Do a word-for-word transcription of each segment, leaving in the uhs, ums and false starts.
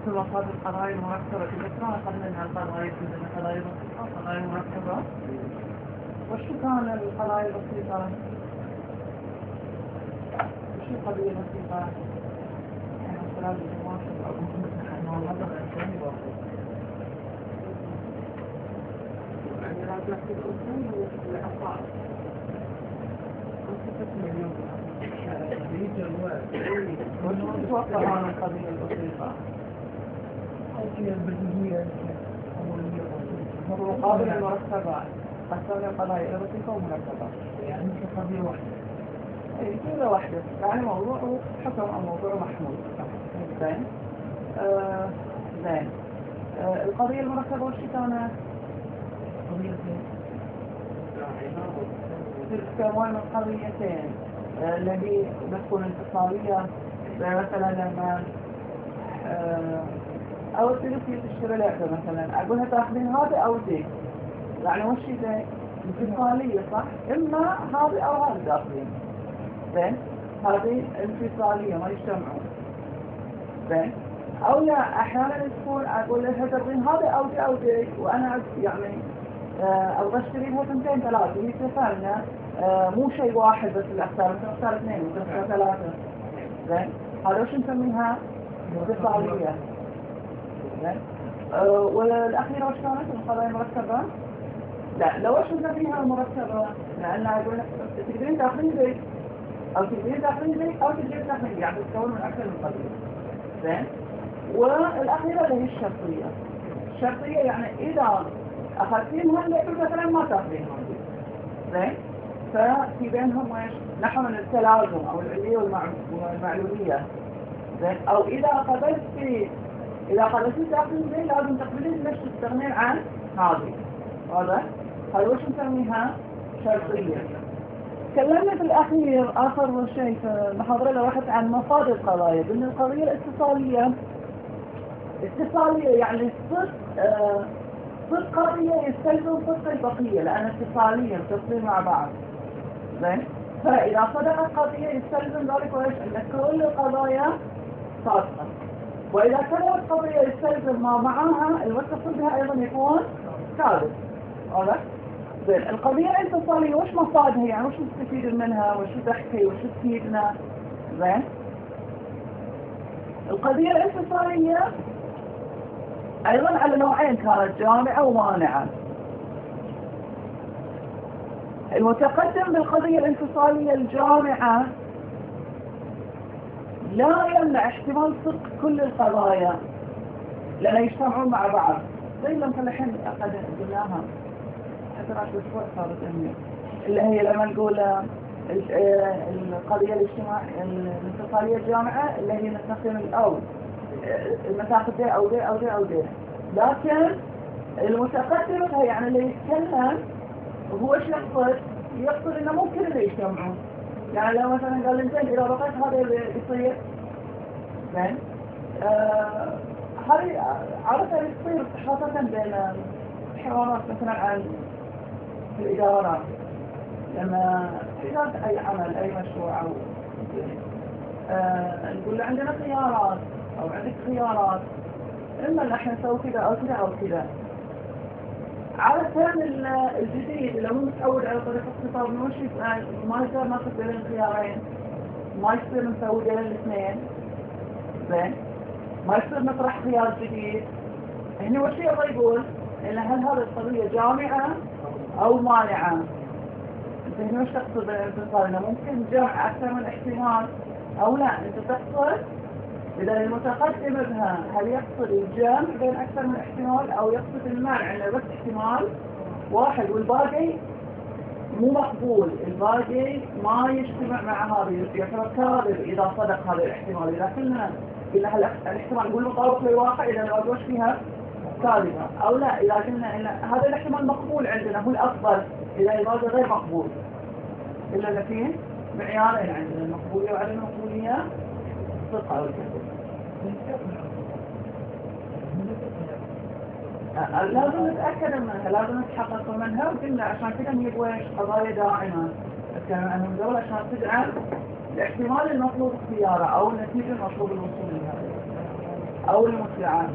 مثل مصادر القضايا المركبة تذكرون أخذنا منها القضايا عندنا قضايا بسيطة قضايا مركبة. وشو كان القضايا البسيطة؟ وشو القضية البسيطة؟ يعني مثلا المواصل أو المواصل يعني لازم في الأصول والأفعال. وشو تتوقع عن القضية البسيطة؟ القضية البديهية مقابل المركبة قسمنا القضايا إلى بسيطة ومركبة يعني كقضية واحدة. أي قضية واحدة يعني موضوع حكم أو موضوع محمول. زين آه زين آه القضية المركبة وش كانت؟ قضية تتكون من قضيتين آه الذي بتكون انفصالية مثلا لما آه أو تلفي تشتري لعبة مثلا أقولها تأخذين هذا أو ذي يعني وش ذي؟ انفصالية صح؟ إما هذه أو هذه تأخذين. زين هذه انفصالية ما يجتمعون. زين أو لا أحيانا تكون أقول لها تأخذين هذا أو ذي أو ذي وأنا يعني آه أبغى أشتري لها ثنتين ثلاثة هي تفعلنا آه مو شيء واحد بس الأختار ممكن أختار اثنين ممكن أختار ثلاثة. زين هذا وش نسميها؟ انفصالية. زين أه والأخيرة وش كانت القضايا المركبة؟ لا لو وش نسميها المركبة؟ لأن أقول لك تقدرين تأخذين ذي أو تقدرين تأخذين ذي أو تقدرين تأخذين ذي يعني تتكون من أكثر من قضية. زين والأخيرة اللي هي الشرطية. الشرطية يعني إذا أخذتينها اللعبة مثلا ما تأخذينها. زين ففي بينهم ايش؟ نحو من التلازم أو العلية والمعلومية. زين أو إذا قبلتي إذا قبلتي تأخذين ذي لازم تقبلين ليش تستغنين عن هذه. هذا هذا وش نسميها؟ شرطية. تكلمنا في الأخير آخر شيء في المحاضرة اللي راحت عن مصادر القضايا. بأن القضية الاتصالية اتصالية يعني صدق آه صدق قضية يستلزم صدق البقية لأن اتصالية متصلين مع بعض. زين فإذا صدقت قضية يستلزم ذلك وإيش؟ أن كل القضايا صادقة. وإذا كانت قضية يستلزم ما معها المتصل بها أيضا يكون كاذب. واضح؟ زين القضية الانفصالية وش مصادها يعني وش نستفيد منها وش تحكي وش تفيدنا؟ زين القضية الانفصالية أيضا على نوعين كانت جامعة ومانعة. المتقدم بالقضية الانفصالية الجامعة لا يمنع احتمال صدق كل القضايا لأن يجتمعون مع بعض زي ما مثل الحين قد قلناها حتى بعد الأسبوع صارت أهمية اللي هي لما نقول القضية الاجتماعية الانفصالية الجامعة اللي هي نستخدم الأول المساحة دي أو دي أو دي أو دي. لكن المتقدم يعني اللي يتكلم هو ايش يقصد؟ يقصد انه ممكن اللي يجتمعون يعني لو مثلا قال انزين اذا بقيت هذا يصير. زين آه هذه عادة يصير خاصة بين الحوارات مثلا عن الإدارات لما إدارة أي عمل أي مشروع أو آه نقول له عندنا خيارات أو عندك خيارات إما اللي احنا نسوي كذا أو كذا أو كذا. عادة الجديد اللي هو متعود على طريقة الخطاب مش ما يصير ناخذ بين الخيارين ما يصير نسوي بين الاثنين. زين ما يصير نطرح خيار جديد. هنا وش يبغى يقول إن هل هذه القضية جامعة أو مانعة؟ أنت هنا وش تقصد بالانفصال؟ إنه ممكن جمع أكثر من احتمال أو لا؟ أنت تقصد إذا المتقدم بها هل يقصد الجمع بين أكثر من احتمال أو يقصد المنع إنه بس احتمال واحد والباقي مو مقبول الباقي ما يجتمع مع هذا يعتبر كاذب إذا صدق هذا الاحتمال. إذا كنا إلا الاحتمال نقول مطابق للواقع إذا الواقع وش فيها كاذبة أو لا إذا كنا إن هذا الاحتمال مقبول عندنا هو الأفضل إذا الباقي غير مقبول إلا إذا فيه معيارين عندنا المقبولية وعدم المقبولية صدق أو الكذب. لازم نتأكد منها لازم نتحقق منها وقلنا عشان كده نبغى قضايا داعمة نتكلم عنهم دول عشان تدعم الاحتمال المطلوب اختياره أو النتيجة المطلوب الوصول لها. أو المسرعات.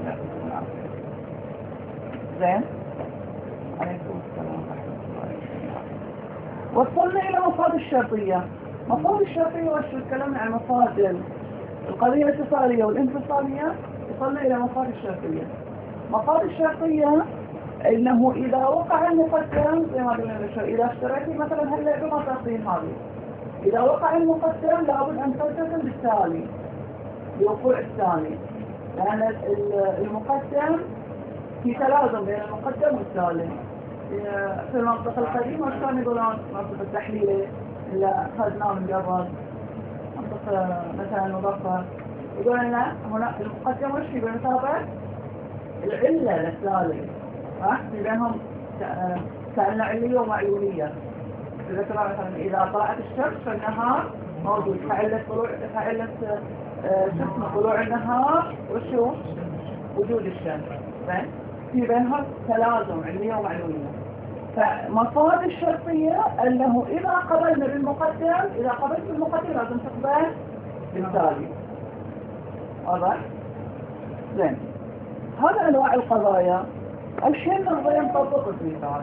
زين؟ عليكم السلام ورحمة الله وبركاته. وصلنا إلى مفاد الشرطية. مفاد الشرطية وش تكلمنا عن مفاد القضية الاتصالية والانفصالية، وصلنا إلى مفاد الشرطية. مفاد الشرطية إنه إذا وقع المقدم زي ما قلنا لك، إذا اشتريتي مثلا هاللعبة ما تاخذين هذه، إذا وقع المقدم لابد أن تلتزم بالتالي بوقوع الثاني، لأن المقدم في تلازم بين المقدم والتالي. في المنطقة القديمة كانوا يقولون منطقة التحليل اللي أخذناه من قبل، منطقة مثلا مضافة، يقول لنا هنا المقدم وش يقول نتابع العلة للتالي، ها في بينهم سألنا علية ومعلولية. إذا ترى مثلا إذا طلعت الشمس فالنهار موجود، فعلة طلوع فعلة شمس طلوع النهار وشو وجود الشمس. زين، في بينهم تلازم علية ومعلولية. فمفاد الشرطية أنه إذا قبلنا بالمقدم، إذا قبلت بالمقدم لازم تقبل بالتالي. واضح؟ زين، هذا أنواع القضايا. الحين نبغى نطبق المثال.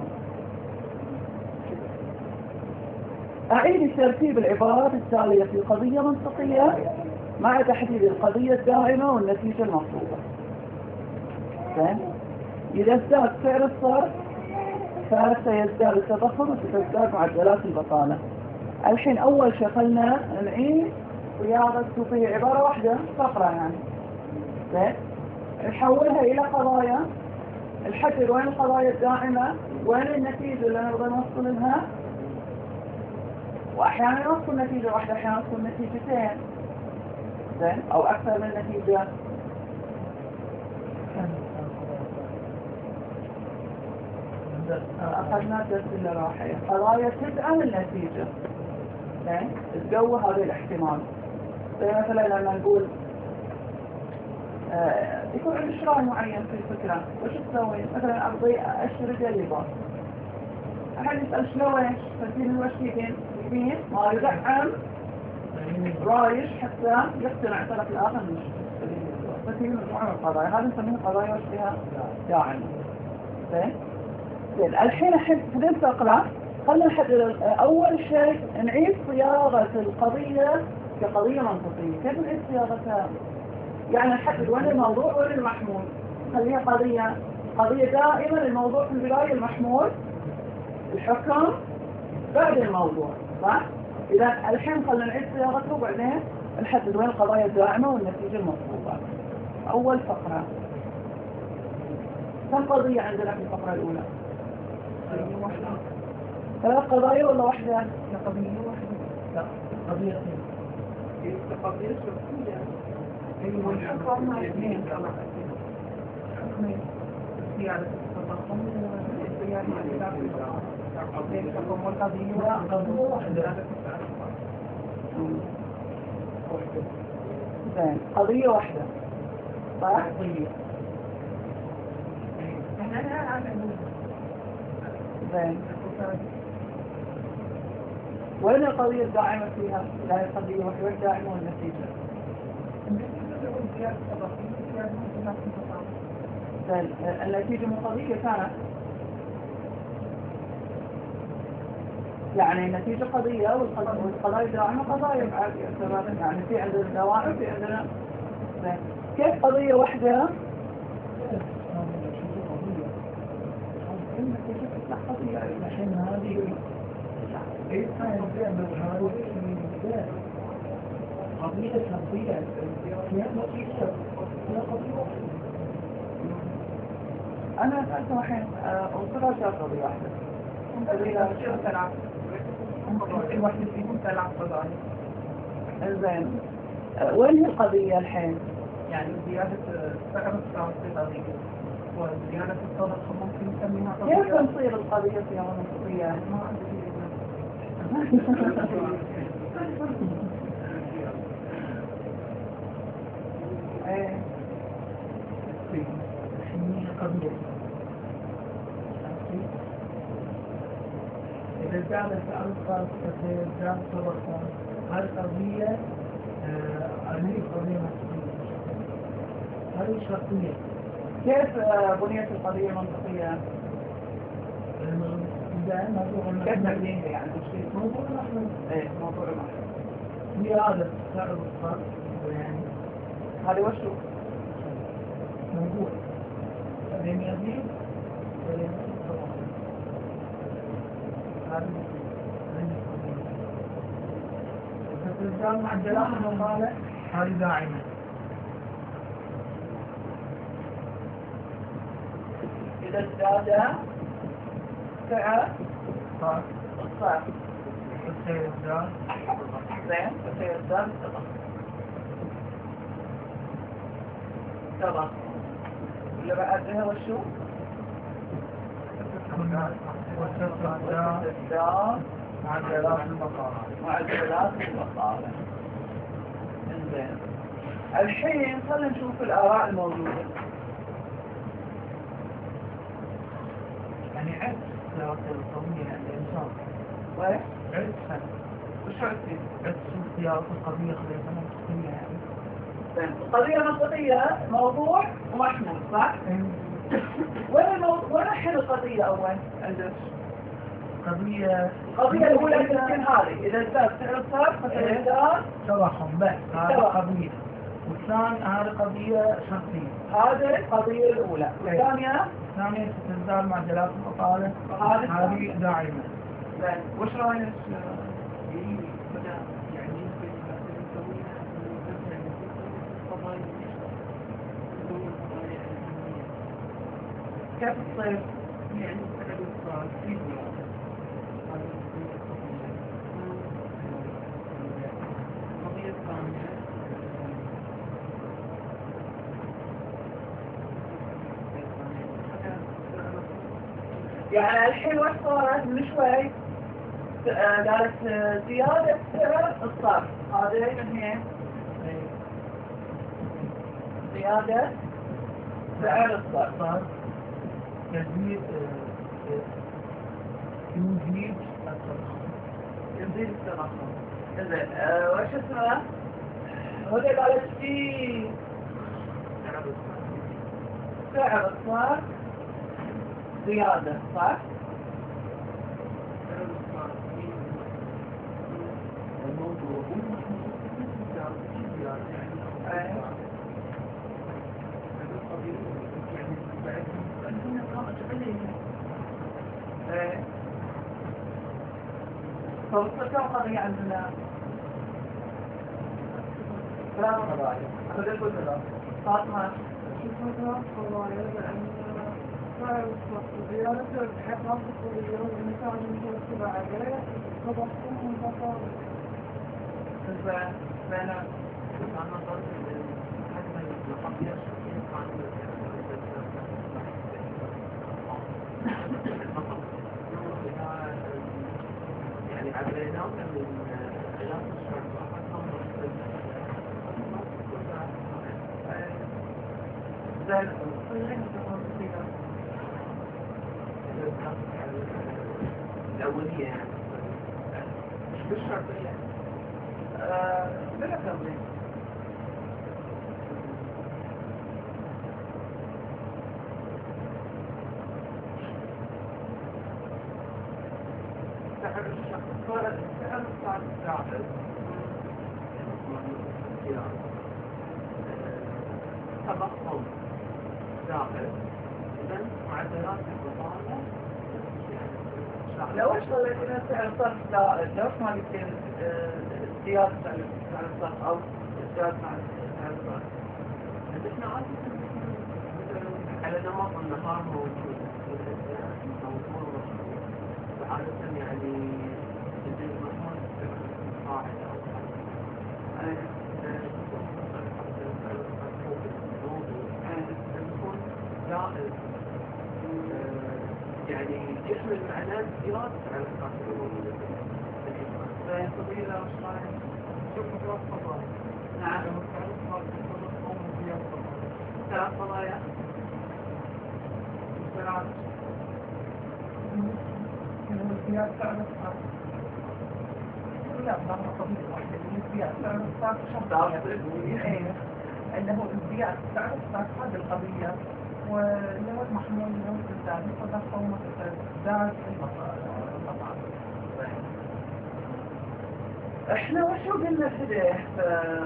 أعيد ترتيب العبارات التالية في قضية منطقية مع تحديد القضية الدائمة والنتيجة المطلوبة. زين، إذا ازداد سعر الصرف فسيزداد التضخم وستزداد معدلات البطالة. الحين أول شيء خلنا نعيد صياغة في عبارة واحدة فقرة يعني. زين، نحولها إلى قضايا، نحدد وين القضايا الدائمة، وين النتيجة اللي نبغى نوصل لها، وأحيانا نوصل نتيجة واحدة، أحيانا نوصل نتيجتين. زين، أو أكثر من نتيجة. أخذنا درس اللي راحية قضايا تدعم النتيجة. زين، تقوي هذا الاحتمال. زي مثلا لما نقول آه يكون عندي شراء معين في الفكرة، وش تسوي؟ مثلا أبغي أشتري اللباس، أحد يسأل شلون إيش؟ فالدين هو شيئين يبين ما يدعم رايش حتى يقتنع الطرف الآخر من الشيء. فالدين مجموعة من القضايا، هذا نسميها قضايا وش فيها داعمة. زين؟ زين، الحين الحين في الفقرة خلنا نحدد أول شيء نعيد صياغة القضية كقضية منطقية. كيف نعيد صياغتها؟ يعني نحدد وين الموضوع وين المحمول. خليها قضية قضية دائما، الموضوع في البداية، المحمول الحكم بعد الموضوع، صح؟ إذا الحين خلنا نعيد صياغته وبعدين نحدد وين القضايا الدائمة والنتيجة المطلوبة. أول فقرة، كم قضية عندنا في الفقرة الأولى؟ ثلاث قضايا ولا واحدة؟ لا، قضية واحدة. لا، قضيتين. قضية شخصية. أيوة، الحكم مع اثنين. حكمين. زيادة التضخم وزيادة البطالة. الحكم والقضية. لا، قضية واحدة. زين، قضية واحدة. صح؟ قضية. زين، وين القضية الداعمة فيها؟ لا القضية واحدة الداعمة والنتيجة. زين، النتيجة مو قضية كانت، يعني النتيجة قضية والقضايا الداعمة قضايا بعد، يعني في عندنا دوائر في عندنا. زين، كيف قضية واحدة؟ عشان هذه ايه حاجة بالحاول قضية شخصية أنا سألت الحين أوصلها شهر قضية واحدة. قضية تلعب الواحد فيهم تلعب قضايا. زين، وين هي القضية الحين؟ يعني زيادة سعر الصرف قضية، وزيادة التضخم ممكن نسميها قضية. كيف تصير القضية في يوم منطقية؟ ما أدري. ايه قضية. إذا زاد سعر الصرف زاد التضخم، هذه قضية هذه قضية مسؤولية. هذه شرطية. كيف آه، بنيت القضية المنطقية؟ إذا موضوع كيف المحمل تبنيها يعني تشريح؟ موضوع المحمل ايه موضوع المحل. هي هذا سعر الصرف يعني هذه وشو؟ موضوع بعدين يزيد بعدين يزيد هذه الرجال معدلات المقالة هذه داعمة. إذا ازداد سعر صار الصرف السير الزاد زين السعر ازداد التضخم تضخم اللي بعدها وشو؟ والسفر الزاد ازداد معدلات المقالة. معدلات البطالة. انزين الحين خلينا نشوف الآراء الموجودة. يعني عكس السياسة القومية عند الإنسان. طيب عكس وشو عندي؟ عكس السياسة القضية خلينا منطقية يعني. زين القضية المنطقية موضوع ومحمول صح؟ وين الموضوع؟ وين الحين القضية أول عندك؟ قضية القضية الأولى تمكن هذه إذا ازداد سعر الصرف مثلا ازداد تضخم بس هذه تضخم. قضية. والثاني هذه قضية شرطية. هذه القضية الأولى والثانية الثانية ستزداد معدلات المقالة وهذه هذه داعمة. زين وش رأيك؟ كيف تصير؟ يعني سعر الصرف في قضية ثانية يعني الحين وش صارت من شوي؟ آه، قالت آه، زيادة سعر الصرف هذه الاثنين زيادة سعر الصرف صار يزيد يزيد التضخم. يزيد التضخم. زين آه، وش اسمه؟ هدى قالت في سعر الصرف زيادة صح؟ الموضوع أيه. ايه فوصل كم قضية عندنا؟ ثلاث قضايا خذ كل ثلاث فاطمة ثلاث قضايا لأن سعر الصرف زيادة الحفاظ القضية والنتائج المترتبة عليه تضخم البطالة. زين زين يعني عبريناه من علاقة الشرطة زين الأولية يعني مش بالشرطية بلا تنظيم سعر الشخص سعر الصعب الزعبل تضخم زائد إذن معدلات البطالة لو ايش خليت لنا سعر صرف زائد لو ما قلت زيادة سعر الصرف أو زيادة سعر الصرف احنا عادة على نمط النهار موجود موضوع وعادة يعني يجب مهار قاعد أو يكون زائد يعني يحمل معناه زيادة على القانون زي قبيلة وشرايح شوف ثلاث قضايا نعم ثلاث قضايا ثلاث السياسة سعر الصرف لا ما قضية واحدة السياسة سعر الصرف شخصية اللي هو الزيادة تعرف هذه القضية واللي هو المحمول اللي هو الزاد يتضخم وتزداد المطاعم. احنا وشو قلنا كده في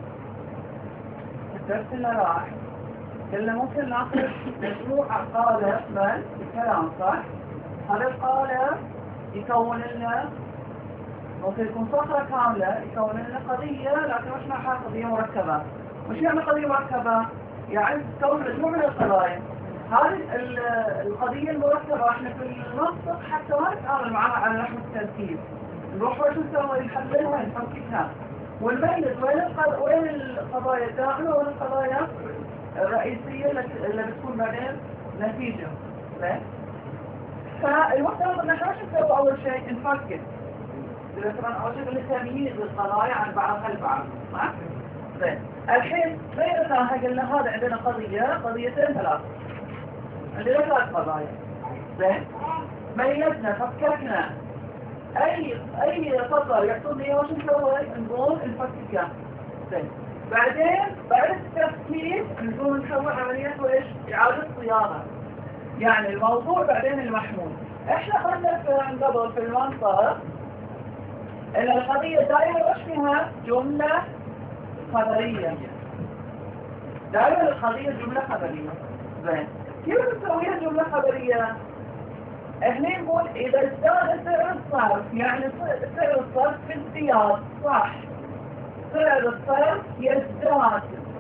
الدرس اللي راح؟ قلنا ممكن ناخذ مجموعة قالب بس بالكلام صح؟ هذا القالب يكون لنا ممكن يكون صخرة كاملة يكون لنا قضية، لكن مش معها قضية مركبة. وش يعني قضية مركبة؟ يعني تكون مجموعة من القضايا. هذه القضية المركبة احنا في المنطق حتى ما نتعامل معها على نحو التركيب. نروح وش نسوي؟ نحللها نفككها ونميز وين القض... وين القضايا الداخلة وين القضايا الرئيسية اللي بتكون بعدين نتيجة. ليه؟ فالمفترض ان احنا وش نسوي اول شيء؟ نفكك. إذا طبعا أول شيء لتمييز القضايا عن بعضها البعض. صح؟ زين. الحين بيننا قلنا هذا عندنا قضية قضيتين ثلاث. عندنا ثلاث قضايا. زين. ميزنا فككنا أي أي سطر يحصل لي وش نسوي؟ نقول نفككه. زين. بعدين بعد التفكيك نقول نسوي عملية وإيش؟ إعادة صياغة. يعني الموضوع بعدين المحمول. إحنا قلنا في قبل في المنطق إن القضية دائما وش فيها؟ جملة خبرية. دائما القضية جملة خبرية. زين. كيف نسويها جملة خبرية؟ احنا نقول إذا ازداد سعر الصرف، يعني سعر الصرف في ازدياد، صح؟ سعر الصرف يزداد.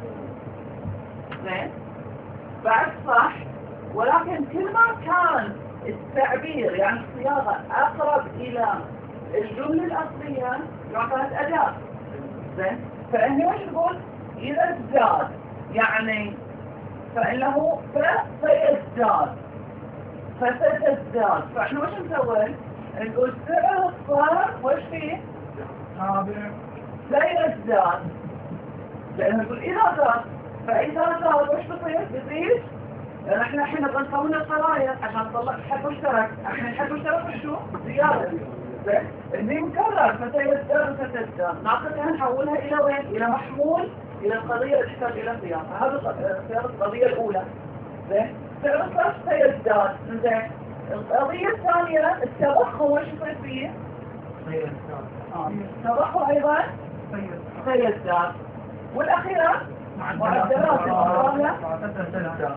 زين. بعد صح، ولكن كل ما كان التعبير يعني الصياغة أقرب إلى الجملة الأصلية يعتبر أداة. زين. فإنه وش نقول؟ إذا ازداد يعني فإنه فسيزداد فستزداد. فإحنا وش نسوي؟ نقول سعر الصرف وش فيه؟ تابع سيزداد. لأنه نقول إذا زاد فإذا زاد وش بصير؟ بيزيد. لأن احنا الحين نبغى نكون القضايا عشان نطلع حد مشترك. احنا الحد مشترك شو؟ زيادة. زين. اللي مكرر فسيزداد وستزداد. ناخذها نحولها إلى وين؟ إلى محمول إلى القضية اللي تحتاج إلى صياغة. هذه صياغة القضية الأولى. زين. سعر الصرف سيزداد. زين. القضية الثانية التضخم وش يصير فيه؟ سيزداد. آه. التضخم أيضا سيزداد. والأخيرة معدلات العمالة تتزداد.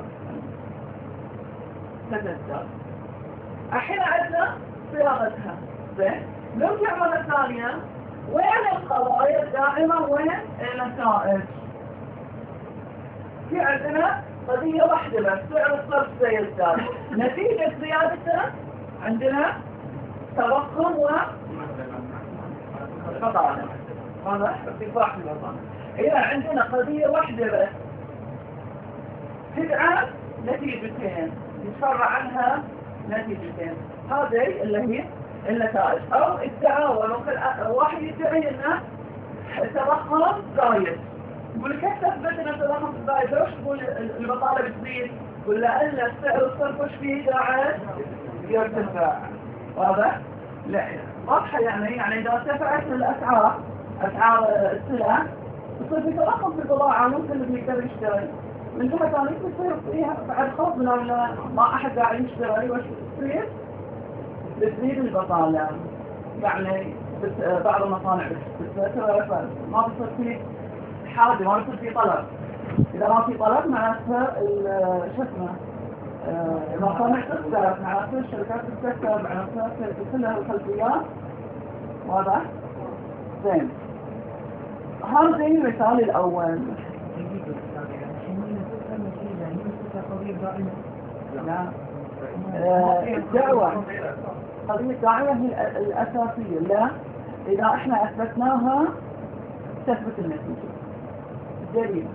تتزداد. الحين عندنا صياغتها. زين. نرجع مرة ثانية. وين القضايا الدائمة وين النتائج؟ في عندنا قضية واحدة بس سعر الصرف سيزداد. نتيجة زيادته عندنا تضخم و بطالة. هذا ارتفاع في البطالة. إذا عندنا قضية واحدة بس تدعى نتيجتين يتفرع عنها نتيجتين. هذه اللي هي النتائج أو التعاون. ممكن واحد يدعي إنه التضخم زايد. يقول كيف تثبت إن التضخم زايد؟ ليش تقول البطالة بتزيد؟ يقول لأن سعر الصرف وش فيه قاعد يرتفع. واضح؟ لا واضحة يعني يعني إذا ارتفعت الأسعار أسعار السلع يصير في تضخم في البضاعة. ممكن اللي يقدر يشتري من جهة ثانية يصير فيها بعد خوف من ما أحد قاعد يشتري. وش تصير؟ بتزيد البطالة. يعني بعض المصانع بتترك ما بصير فيه حاجة ما بصير فيه طلب. إذا ما في طلب معناتها شو اسمه المصانع تستهلك، معناتها الشركات تستهلك، معناتها كلها الخلفيات. واضح؟ زين. هذا زي المثال الأول. لا. الدعوة قضية الدعوة هي الأساسية. لا إذا احنا أثبتناها تثبت النتيجة. الدليل.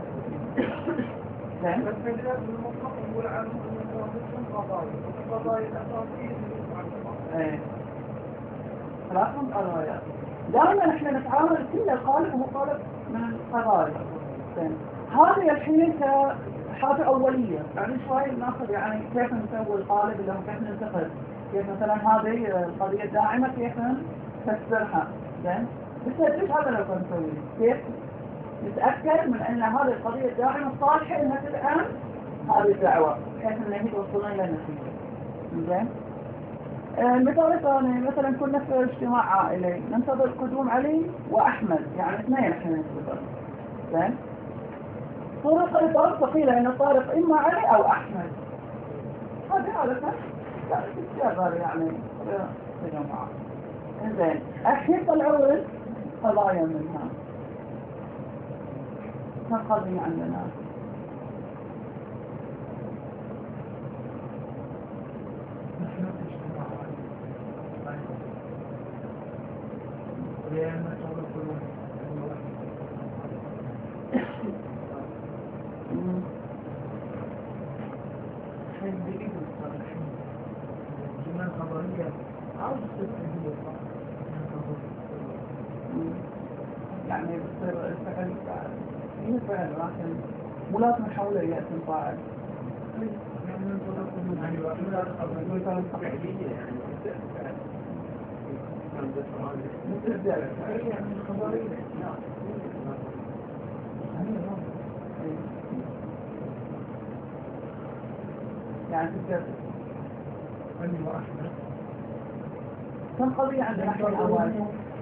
زين. بس في البلاد المطلق يقول عنهم قضايا القضايا الأساسية. ايه. ثلاثهم قضايا. دائما احنا نتعامل كل القالب هو قالب من القضايا. زين. هذه الحين كحاجة أولية. بعد شوي ناخذ يعني كيف نسوي القالب اللي هو كيف ننتقل. كيف مثلا هذه القضية الداعمة كيف نفسرها. زين. بالتدريج هذا لو كنت نسويه. كيف نتأكد من أن هذه القضية دائما صالحة أنها تدعم هذه الدعوة بحيث أنها هي توصلنا إلى النتيجة. زين. مثال ثاني مثلا كنا في اجتماع عائلي ننتظر قدوم علي وأحمد، يعني اثنين احنا ننتظر. زين. طرق الطرق ثقيلة أن الطارق إما علي أو أحمد. هذا عادة لا تستغل يعني تجمع. زين. الحين طلعوا قضايا منها. ما قضية عندنا؟ يعني بتصير الفعل هي فعل لكن مو لازم نحوله إلى اسم فاعل. يعني تقدر كم قضية عند نحو الأول؟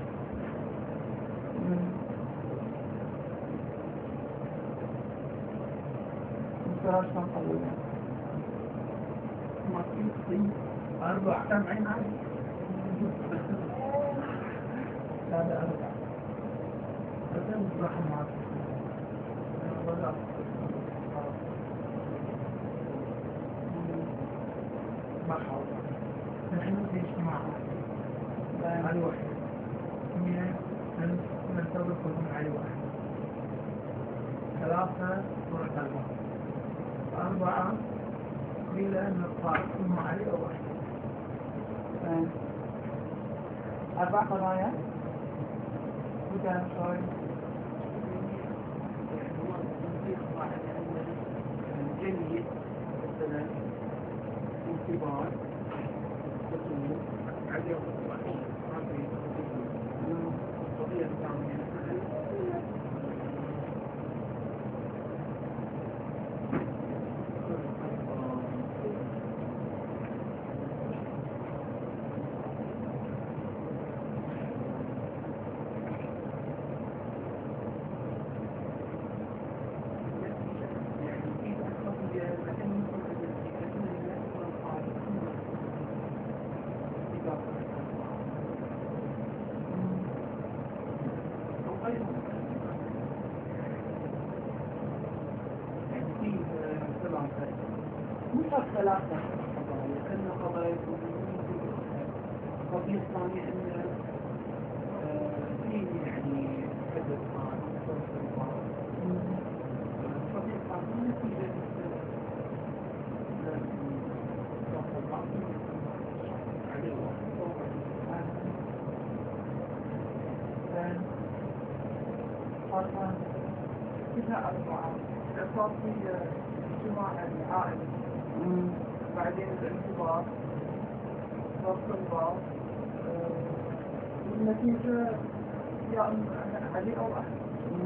مستراج كم قضية؟ ما في أربع كم عين عين هذا أربع هذا مصلحة معك ولا مرحبا نحن في اجتماع علي واحد اثنين ننتظر كلهم علي واحد ثلاثة سورة البقرة أربعة قيل أن الطارق ثم علي أو واحد أربع قضايا وكان شوي جيد مثلا انتباه تطوير علي أو واحد ما في قضية ثانية مش ثلاثة لأن قضايا قضية ثانية أن فيه يعني حدث مع قضية ثانية نتيجة كنا أربعة صار في اجتماع عائلي بعدين الانتظار ضبط الباص النتيجة يا أما علي أو أحد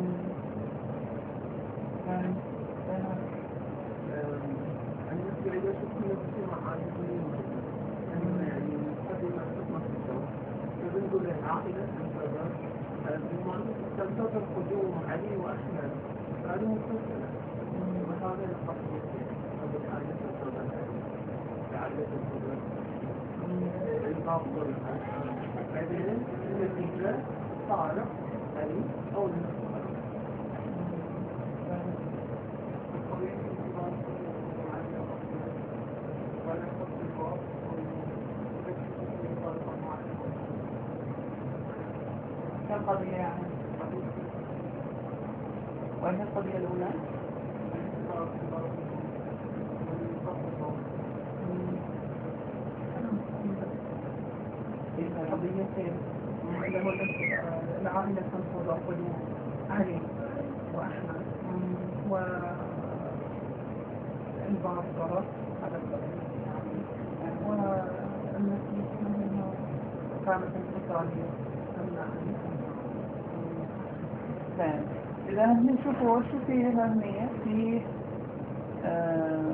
بالنسبة إلى شكل الاجتماع عائلي يعني نستخدم الخدمة في الشغل فبنقول للعائلة تنتظر تنتظر قدوم علي وأحمد هذا مسلسل وهذا الخطوة وبالحاجة تنتظر لعلة الخدمة الباطل بعدين النتيجة طارق علي أو المسؤول القضية الانتظار علي أو أحمد ولا يخص الباطل كم قضية يعني؟ وين القضية الأولى؟ قضيتين اللي هو العائلة تنتظر قدوم علي وأحمد والبعض ضرب على القضية والنتيجة منها كانت انفصالية ثاني إذا هني شوفوا شو في هني في آه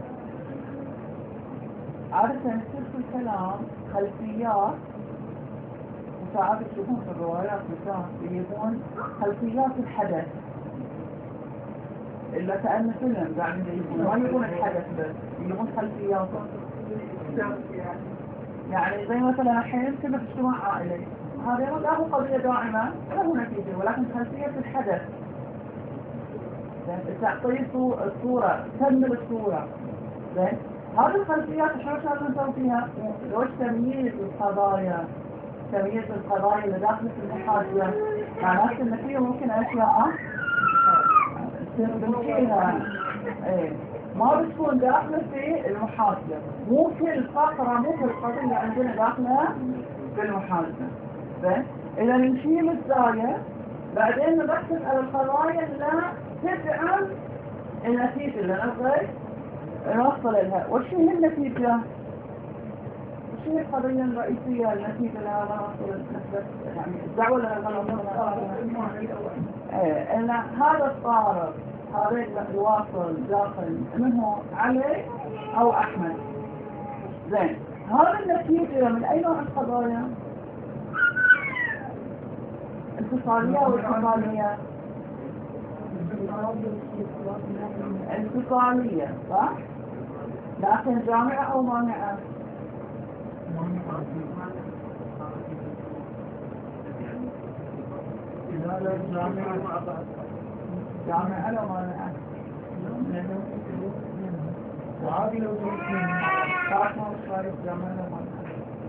عادة يصير في الكلام خلفيات، وساعات تشوفون في الروايات مثلا يجيبون خلفيات الحدث إلا كأنه فيلم قاعد يجيبون، ما يجيبون الحدث بس يجيبون خلفيات. يعني زي مثلا الحين كنا في اجتماع عائلي، هذا لا هو قضية دائمة ولا هو نتيجة، ولكن خلفية الحدث تعطيه الصورة، تكمل الصورة. زين هذه الخلفيات شو لازم نسوي فيها؟ لوش تمييز القضايا، تمييز القضايا اللي داخل في المحاكمة، معناته ان فيه ممكن اشياء تمشيها ايه ما بتكون داخله في المحاكمة، مو كل فقرة مو كل قضية عندنا داخلها في المحاكمة. زين اذا نشيل الزاوية بعدين نركز على القضايا اللي تدعم النتيجة اللي نبغى نوصل لها. وش هي النتيجة؟ وش هي القضية الرئيسية النتيجة اللي أنا نوصل لها؟ يعني الدعوة اللي أنا نوصل إيه إن هذا الطارق هذا الواصل داخل منه علي أو أحمد. زين هذا النتيجة من أي نوع القضايا؟ انفصالية أو انفصالية؟ انفصالية صح؟ لكن جامعة أو مانعة؟ لا لا جامعة مع بعض. جامعة أو مانعة؟ وعادي لو تركين تعرف ما مش عارف جامعة أو مانعة.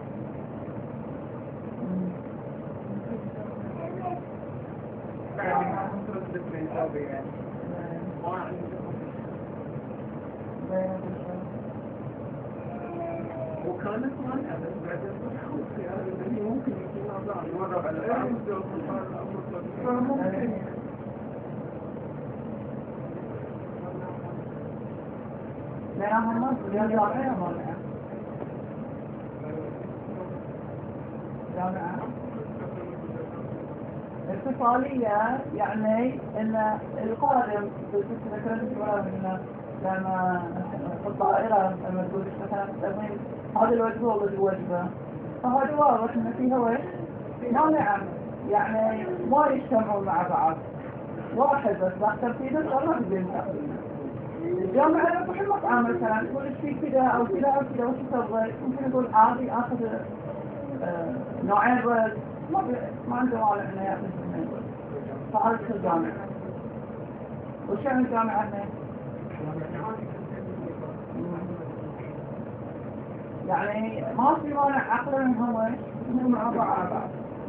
وكانت مانعة بس بعدين تحول في هذا اللي ممكن يكون أضع الوضع على الأرض فممكن لأنها هم جامعة مانعة. جامعة اتصالية يعني ان القادم بالسلسلة لما الطائرة لما تقول مثلا تستخدم هذا الوجبة ولا الوجبة، فهذا واضح ان فيها وش مانعة، يعني ما يجتمعون مع بعض واحد بس لا ترتيبه ولا تبين تقريبا. الجامعة لو تروح المطعم مثلا تقول ايش في كذا او كذا او كذا وش تسوي، ممكن يقول عادي اخذ آه نوعين رز، ما ما عنده مانع انه ياخذ اثنين رز. فهذا في الجامعة. وش يعني الجامعة هنا؟ يعني ما في مانع عقلا انهم ايش؟ انهم مع بعض.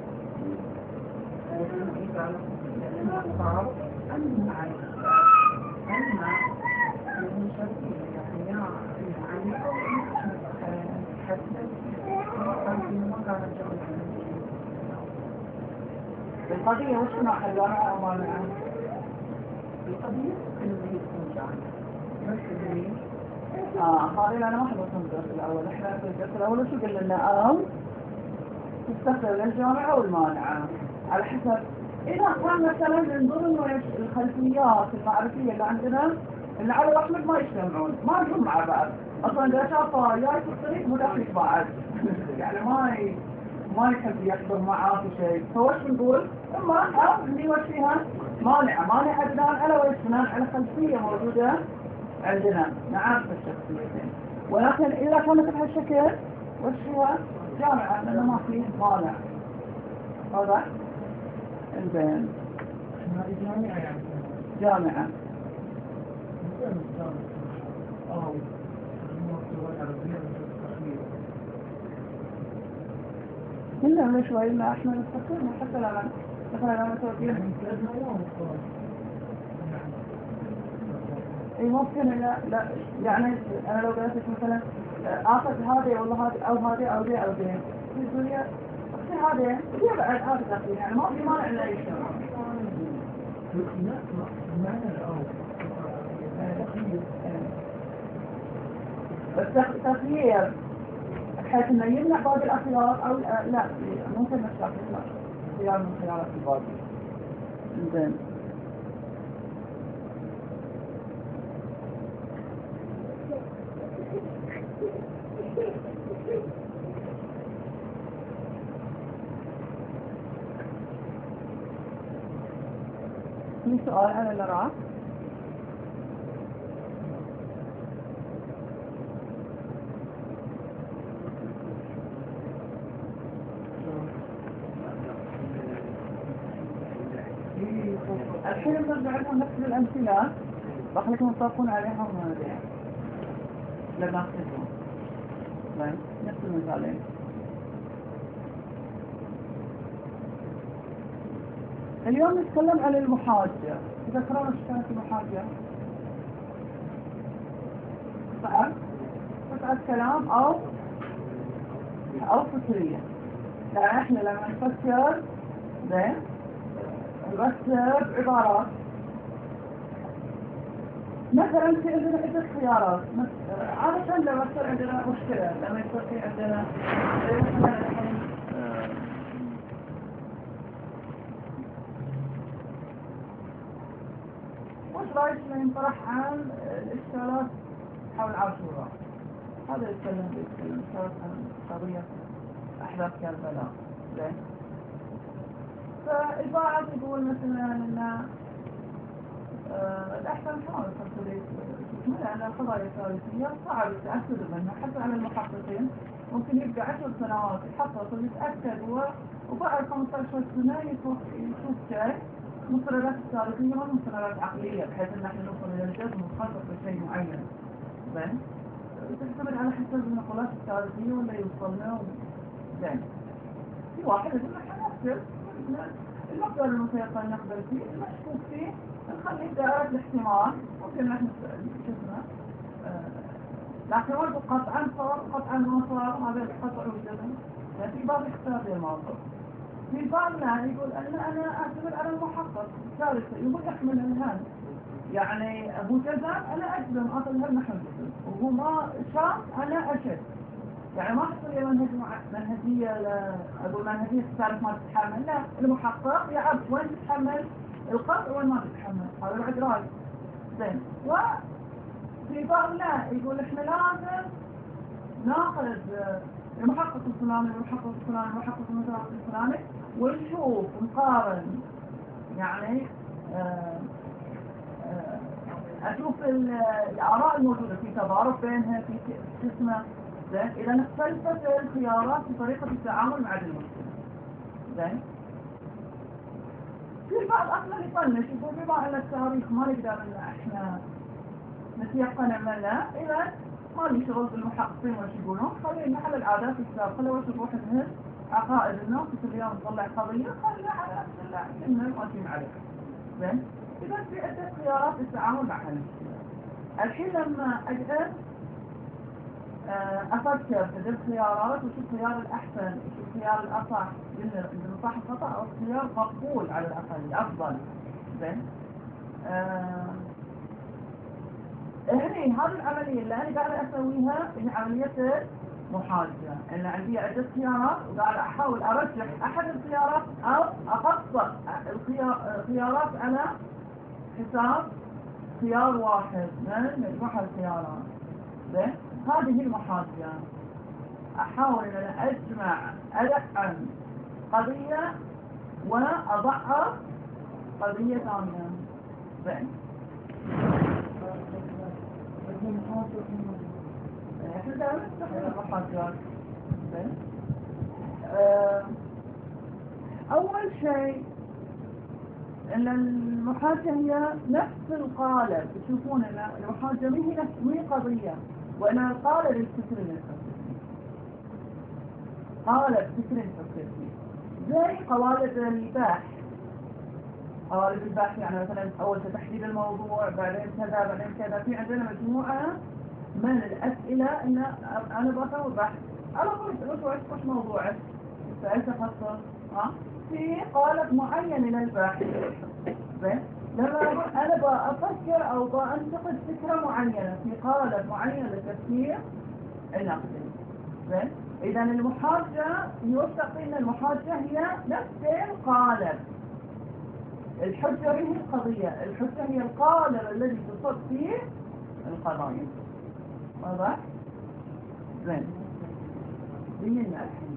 القضية وش نوع الجامعة أو مانعة؟ القضية إنه يكون جامعة بس اللي آه هذه أنا ما حبيت الدرس الأول. إحنا في الدرس الأول شو قلنا لنا أم تستخدم للجامعة والمانعة على حسب. إذا كان مثلا من ضمن الخلفيات المعرفية اللي عندنا إن علي وأحمد ما يجتمعون ما يجون مع بعض أصلا، إذا شافه جاي في الطريق مدخل بعض يعني ما ي... ما يحب يحضر معاه في شيء، فوش بنقول؟ إما أو اللي وش فيها مانعة. مانعة بناء على وش؟ بناء على خلفية موجودة عندنا نعرف الشخصيتين. ولكن إذا كانت بهالشكل وش فيها؟ جامعة لأنه ما فيه مانع. واضح؟ انزين هذه جامعة يعني جامعة أو الموضوع العربية والتخمير كلنا من شوي ما احنا نستخدمه حتى لما مثلا لما توقيت اي ممكن لا لا يعني انا لو قلت لك مثلا اخذ هذه والله هذه او هذه او ذي او ذي تقول لي اختي هذه هي بعد هذا تقريبا يعني ما في مانع الا يشتغل. بس تغيير بحيث انه يمنع باقي الاخيار او لا ممكن نشرح خيار من خيارات الباقي. زين في سؤال أنا اللي راح الحين نرجع لهم نفس الأمثلة راح لكم تطبقون عليها ونرجع لما أخذهم طيب نفس المثالين. اليوم نتكلم عن المحاجة. تذكرون ايش كانت المحاجة؟ صح؟ قطعة كلام أو أو فكرية. يعني احنا لما نفكر زين نرتب عبارات. مثلا في عندنا عدة خيارات. عادة لما يصير عندنا مشكلة لما يصير في عندنا مثلا الحين وش رايك ينطرح عن الاشكالات حول عاشوراء؟ هذا يتكلم بيتكلم عن قضية أحداث كربلاء. زين. فالبعض يقول مثلا ان الأحسن حاول تفصيل لأن القضايا التاريخية صعب التأكد منها حتى على المحققين. ممكن يبقى عشر سنوات يحقق ويتأكد وبعد خمسة عشر سنة يشوف شيء مستندات التاريخية ما مستندات عقلية بحيث ان احنا نوصل الى الجزم ونخصص لشيء معين. زين. تعتمد على حسب النقولات التاريخية ولا يوصلنا. زين. في واحد يقول لك حنفسر المقدار المتيقن نقبل فيه المشكوك فيه نخلي دائرة الاحتمال ممكن نحن شفنا لكن برضو قطعا صار قطعا ما صار هذا القطع والجزم. في بعض يختار الموضوع. في بعض يقول أن أنا أعتمد على المحقق ثالثا يقول يحمل الهان يعني أبو جزم أنا أجزم أصل هل نحن جزم وهو ما شاف أنا أشد. يعني ما حصل لي منهجية أقول منهجية الثالث ما تتحمل. لا المحقق يعرف وين تتحمل القطع وين ما تتحمل. هذا بعد رأي. زين. وفي بعض لا يقول إحنا لازم ناخذ المحقق الفلاني المحقق الفلاني المحقق الفلاني ونشوف نقارن يعني آآ آآ أشوف الآراء الموجودة في تضارب بينها في اسمه. زين. إذا اختلفت الخيارات في طريقة التعامل مع المشكلة. زين. في بعض أصلا يطنش يقول بما أن التاريخ ما نقدر أن احنا نتيقن عملنا إذا ما لي شغل بالمحققين وش يقولون خلينا على العادات السابقة لو تروح تهز عقائد الناس كل يوم نطلع قضية خلينا على نفس الله كلنا ماشيين عليها. زين. إذا في عدة خيارات للتعامل مع المشكلة. الحين لما أجلس أفكر في الخيارات وشو الخيار الأحسن وشو الخيار الأصح من صح الخطأ أو الخيار مقبول على الأقل الأفضل. زين. آه هني هذه العملية اللي أنا قاعدة أسويها هي عملية محاجة. أنا عندي عدة خيارات وقاعدة أحاول أرجح أحد الخيارات أو أقصر الخيارات على حساب خيار واحد من مجموعة الخيارات. زين. هذه المحاجة. أحاول أن أنا أجمع أدعم قضية وأضعف قضية ثانية. زين. احنا دائما نستخدم المحاجات. زين. أول شيء ان المحاجة هي نفس القالب. تشوفون ان المحاجة ما هي نفس مي قضية وان القالب الفكر الفلسفي قالب فكر الفلسفي زي قوالب البحث. قوالب البحث يعني مثلا اول تحديد الموضوع بعدين كذا بعدين كذا. في عندنا مجموعة من الاسئلة ان انا بسوي بحث انا قلت وش وش موضوعك سألت خاصة ها في قالب معين للبحث. زين. لما أنا بأفكر أو بأنتقد فكرة معينة في قالب معين للتفكير النقدي. زين. إذا المحاجة يوثق أن المحاجة هي نفس القالب. الحجة هي القضية. الحجة هي القالب الذي تصب فيه القضايا. واضح؟ زين. بينا الحين.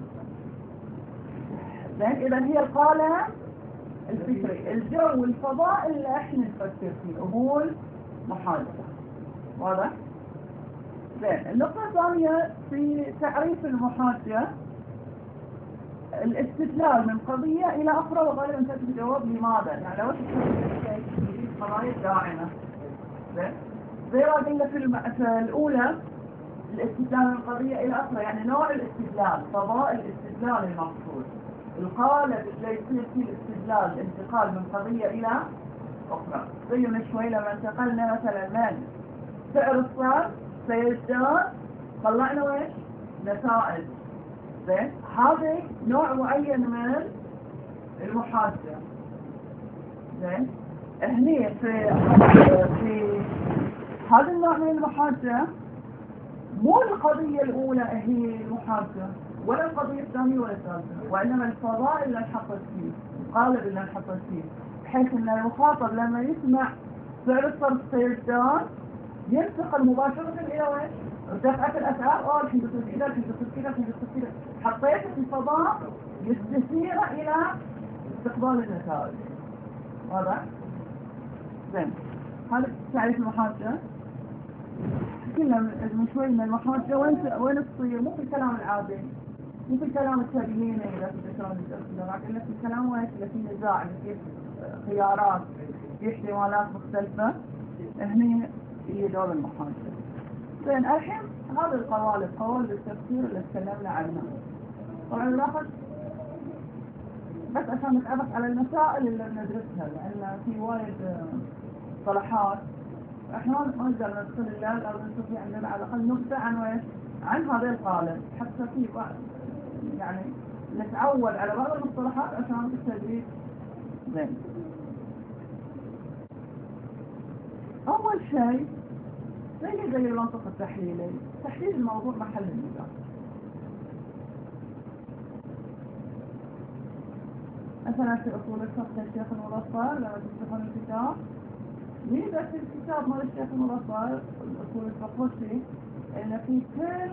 زين إذا هي القالة الفكري، الجو والفضاء اللي احنا نفكر فيه أمور محادثة. واضح؟ زين النقطة الثانية في تعريف المحادثة، الاستدلال من قضية إلى أخرى، وغالبا أنت تجاوب لماذا؟ يعني لو تجيب قضايا داعمة. زين زي ما قلنا في, الم... في الأولى الاستدلال من قضية إلى أخرى، يعني نوع الاستدلال، فضاء الاستدلال المقصود، القالب اللي يصير فيه الاستدلال، الانتقال من قضية إلى أخرى. زي من شوي لما انتقلنا مثلا من سعر الصرف سيزداد، طلعنا ويش؟ نتائج. زين هذا نوع معين من المحادثة. زين هني في في هذا النوع من المحادثة مو القضية الأولى هي المحادثة، ولا القضية الثانية ولا الثالثة، وإنما الفضاء اللي نحطت فيه، القالب اللي نحطت فيه، بحيث أن المخاطب لما يسمع سعر الصرف سيزداد ينتقل مباشرة إلى وين؟ ارتفعت الأسعار، أوه الحين تصير كذا، الحين تصير كذا، الحين تصير كذا، حطيت الفضاء يستثير إلى استقبال النتائج. واضح؟ زين هذا تعريف المحادثة. كنا من شوي من المحادثة وين وين تصير؟ مو في الكلام العادي، مو في الكلام التبييني إذا في تكرار الاختلاف، إلا في الكلام وين في نزاع، في خيارات، في احتمالات مختلفة. هني هي دور المحادثة. زين الحين هذا القوالب، قوالب التفسير اللي تكلمنا عنها. طبعا ناخذ بس عشان نتعرف على المسائل اللي بندرسها، لأن في وايد صلاحات احنا ما نقدر ندخل الله، لو نستطيع عندنا على الأقل نبدأ عن ويش؟ عن هذه القالب، حتى في بعض يعني نتعود على بعض المصطلحات عشان التدريب. زين أول شيء زي زي المنطق التحليلي، تحليل الموضوع محل النزاع. مثلا في أصول الفقه الشيخ المظفر لما تفتحون الكتاب، ميزة في الكتاب مال الشيخ المظفر أصول الفقه فيه إن في كل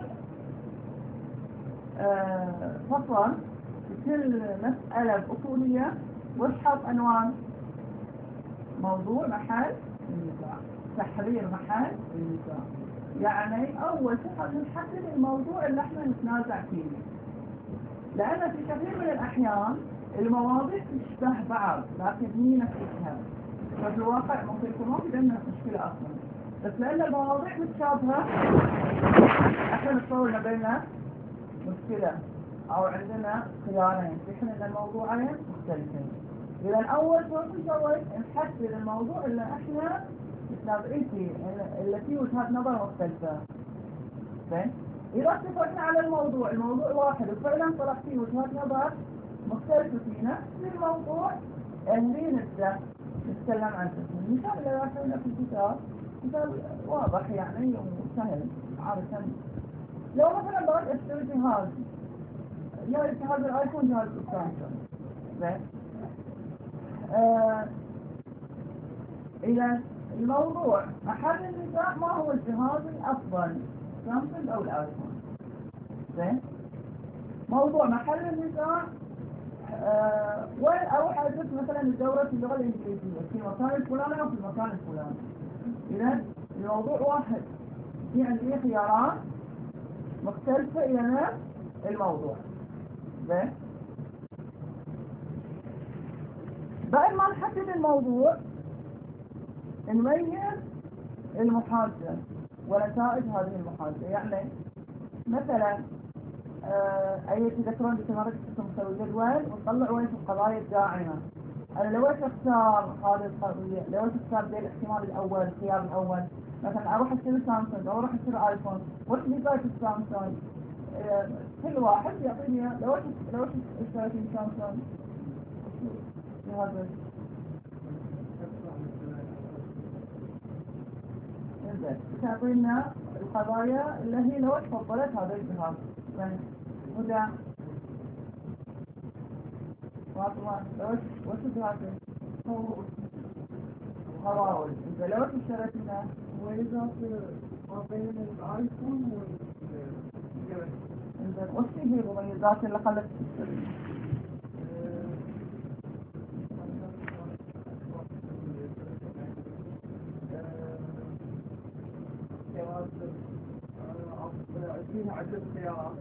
آه فصل، في كل مسألة أصولية وش حط عنوان؟ موضوع محل النزاع، تحرير محل النزاع. يعني أول شيء نحدد الموضوع اللي احنا نتنازع فيه، لأن في كثير من الأحيان المواضيع تشبه بعض لكن هي نفسها، ففي الواقع ممكن يكون ما في بيننا مشكلة أصلا، بس لأن المواضيع متشابهة احنا نتصور بيننا مشكلة أو عندنا خيارين في حين أن الموضوعين مختلفين. إذا أول شيء نسوي نحدد الموضوع اللي احنا متنازعين فيه، اللي فيه وجهات نظر مختلفة. زين إذا اتفقنا على الموضوع، الموضوع واحد وفعلا طلع فيه وجهات نظر مختلفة في نفس الموضوع، اللي نبدأ نتكلم عنه. المثال اللي ذكرنا في الكتاب مثال واضح يعني وسهل عادة. لو مثلا بغيت اشتري جهاز، يا جهاز الايفون جهاز السامسونج. زين آه إذا الموضوع محل النزاع ما هو الجهاز الأفضل، سامسونج أو الآيفون. زين موضوع محل النزاع أه وين أروح أدرس مثلا الدورة في اللغة الإنجليزية في المكان الفلاني أو في المكان الفلاني. إذا الموضوع واحد، في عندي خيارات مختلفة إلى نفس الموضوع. زين بعد ما نحدد الموضوع نميز المحادثة ونتائج هذه المحادثة. يعني مثلا آه أي تذكرون بتمارس مسوي جدول ونطلع وين القضايا الداعمة. أنا لو أختار هذه القضية، لو أختار بين الاحتمال الأول الخيار الأول، مثلا أروح أشتري سامسونج أو أروح أشتري آيفون، وش ميزات السامسونج؟ آه كل واحد يعطيني لو لو اشتريت سامسونج هذا تعطينا القضايا اللي هي لو تفضلت هذا الجهاز. يعني هدى فاطمة لو وش الجهاز هو هواول. إذا لو اشتريتنا وإذا في بين الآيفون وش هي المميزات اللي خلت فيها عدة سيارات.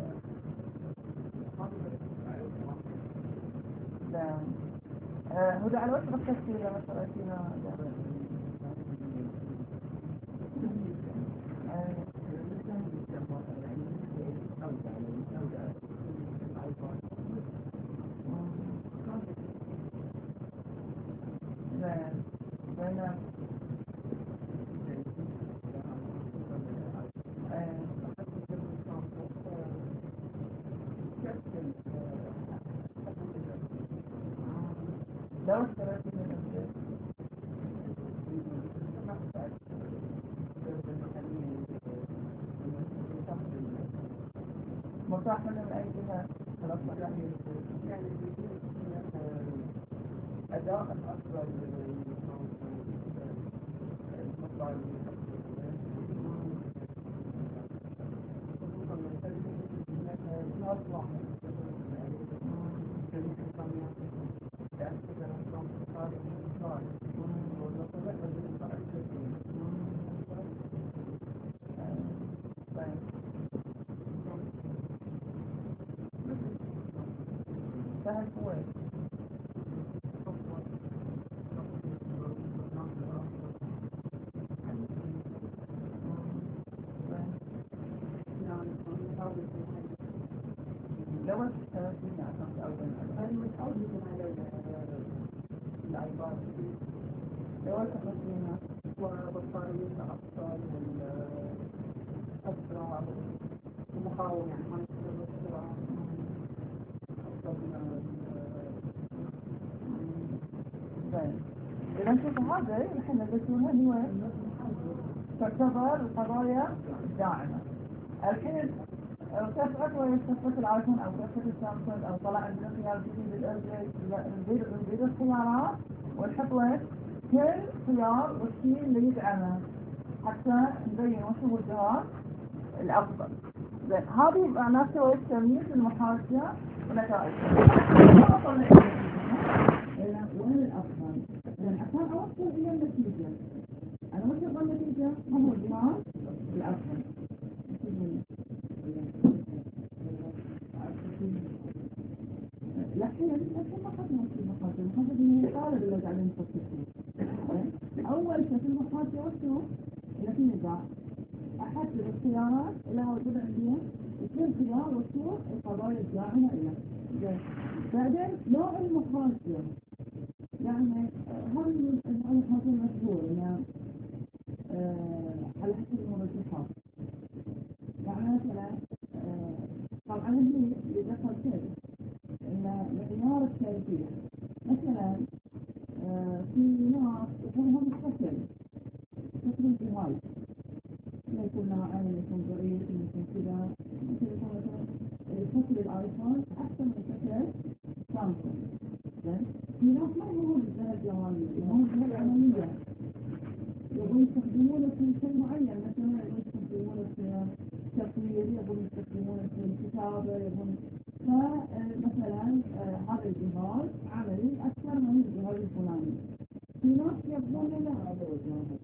هدى على وش ركزتي لما سألتينا لو اشتريتي من البيت مرتاح منه من أي جهة؟ خلاص مرتاح يعني أداء أفضل سهل كويس لو اشتريتي عشان أول هل متعودة على العباد لو اشتريتيها وبطارية أفضل والأسرع ومقاومة يعني ما يصير بسرعة إذا شوفوا هذا نحن نلبسونها هو تعتبر القضايا الداعمة. الحين كفت ويستفت الآيفون أو كفت السامسونج أو طلع عندنا خيار جديد نزيد نزيد الخيارات ونحط لك كل خيار والشيء اللي يدعمه حتى نبين وش هو الجهاز الأفضل. زين هذه معناته هو تمييز المحاكاة ونتائجها. وين الأفضل؟ لأن عشان أوصل إلى النتيجة أنا وصل النتيجة ما هو الجهاز الأفضل. لكن الحين ما خدنا في المحاكاة هذا من الطالب اللي قاعدين نفكر فيه. أول شيء في المحاكاة شو؟ إن في نزاع أحدد الخيارات اللي موجودة عندي يكون خيار وشوف القضايا الداعمة إليه. بعدين نوع المحاكاة يعني هم المحاكاة مشهور يعني على حسب المرجحات يعني مثلا طبعا هي يدخل شيء إن معيار التربية مثلا في ناس يكونهم الشكل شكل الجهاز يكون ناعم يكون ضعيف يكون كذا ممكن يكون مثلا شكل الآيفون أحسن من شكل سامسونج. في ناس ما يهمهم الجهة الجوالية يهمهم الجهة العملية يبون يستخدمونه في شيء معين مثلا يبون يستخدمونه في تصوير يبون يستخدمونه في الكتابة يبون فمثلا هذا الجهاز عملي أكثر من الجهاز الفلاني. في ناس يبون لا هذا الجهاز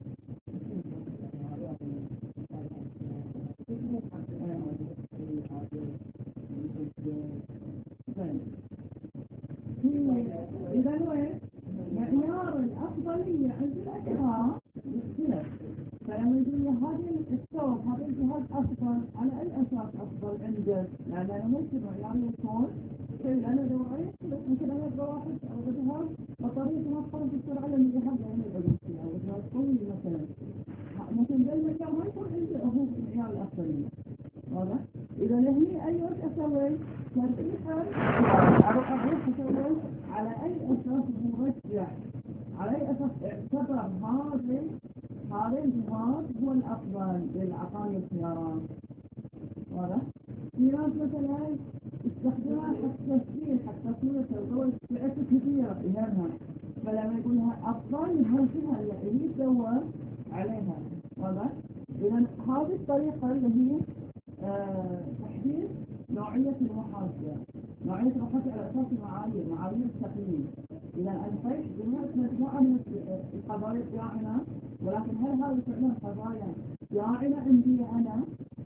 إذا وين معيار الأفضلية عند الأشخاص يختلف. فلما يقول لي هذا الثوب هذا الجهاز أفضل على أي أساس أفضل عندك؟ لأن أنا ممكن معياري يكون شيء أنا دوائي ممكن أنا بواحد أو جهاز بطارية ما تخرج بسرعة لأن الجهاز يعني يعود فيها أو جهاز قوي مثلا ممكن ذا المعيار ما يكون عندي هو معيار الأفضلية. واضح؟ إذا هي أي وقت أسوي ترقيحا أروح أروح أسوي على أي أساس مرجع على أي أساس اعتبر هذا هذا الجهاز هو الأفضل للعطاني الخيارات. واضح؟ في ناس مثلا يستخدمها حتى تسجيل حتى تصوير تلقوي فئات كثيرة يهمها فلما يقولها أفضل يهمها اللي يدور عليها. واضح؟ إذا هذه الطريقة اللي هي آه تحديد نوعية المحاسبة نوعية المحاسبة على أساس المعايير معايير التقييم. إذا الفيش جميع مجموعة من القضايا الداعمة، ولكن هل هذه فعلا قضايا داعمة عندي أنا؟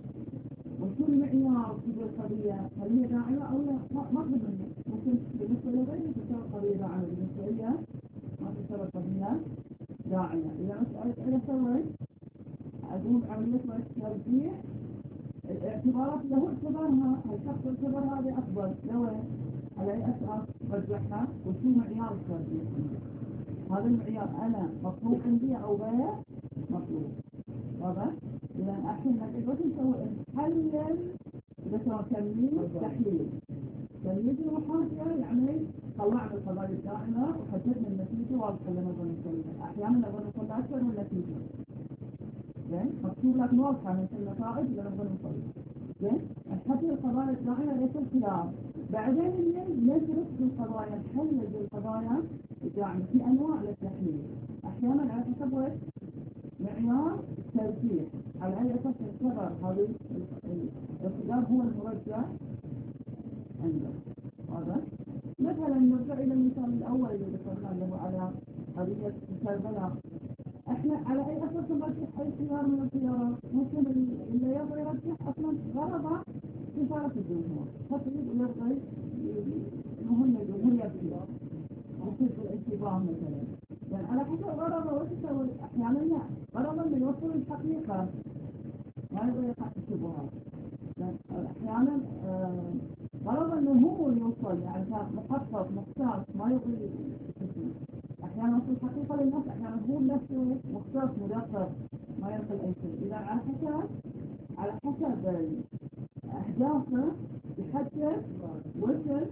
وكل معيار في القضية هل هي داعمة أو لا؟ ما ما مني. ممكن بالنسبة لغيري تسوي قضية داعمة، بالنسبة لي ما تسوي قضية داعمة. إذا أنا سويت أقوم بعملية ترجيح الاعتبارات اللي هو اعتبرها الشخص اعتبر هذه أفضل، لو على أي أساس رجحها وشو معيار الترجيح؟ هذا المعيار أنا مطلوب عندي أو غير مطلوب. واضح؟ إذا الحين نقدر نسوي نحلل إذا صار تمييز تحليل. تمييز المحاسبة يعني طلعنا القضايا الدائمة وحددنا النتيجة واضحة اللي نبغى نسويها. أحيانا نبغى نطلع أكثر من نتيجة. زين؟ مكتوب لك واضحة من النتائج اللي نبغى نسويها. زين؟ نحدد القضايا الدائمة ليس الخيار. بعدين ندرس القضايا نحلل القضايا الدائمة في أنواع للتحليل. أحيانا على حسب وش؟ معيار ترجيح على أي أساس يعتبر هذا الخيار هو المرجح عنده. هذا مثلا نرجع إلى المثال الأول اللي ذكرنا اللي هو على قضية كربلاء. احنا على أي أساس نرجح أي خيار من الخيارات؟ ممكن اللي يبغى يرجح أصلا غرضه كفاية الجمهور، حتى يبغى المهم الجمهور يبغى يصير الانتباه مثلا. يعني على حسب غرضه وش يسوي؟ أحيانا لا غرضه إنه يوصل الحقيقة ما يبغى يقع الشبهات. أحيانا غرضه إنه هو يوصل يعني محقق مختص ما يبغى يكتب. أحيانا يوصل الحقيقة للناس، أحيانا هو نفسه مختص مدقق ما ينقل أي شيء. إذا على حسب على حسب أهدافه يحدد وصل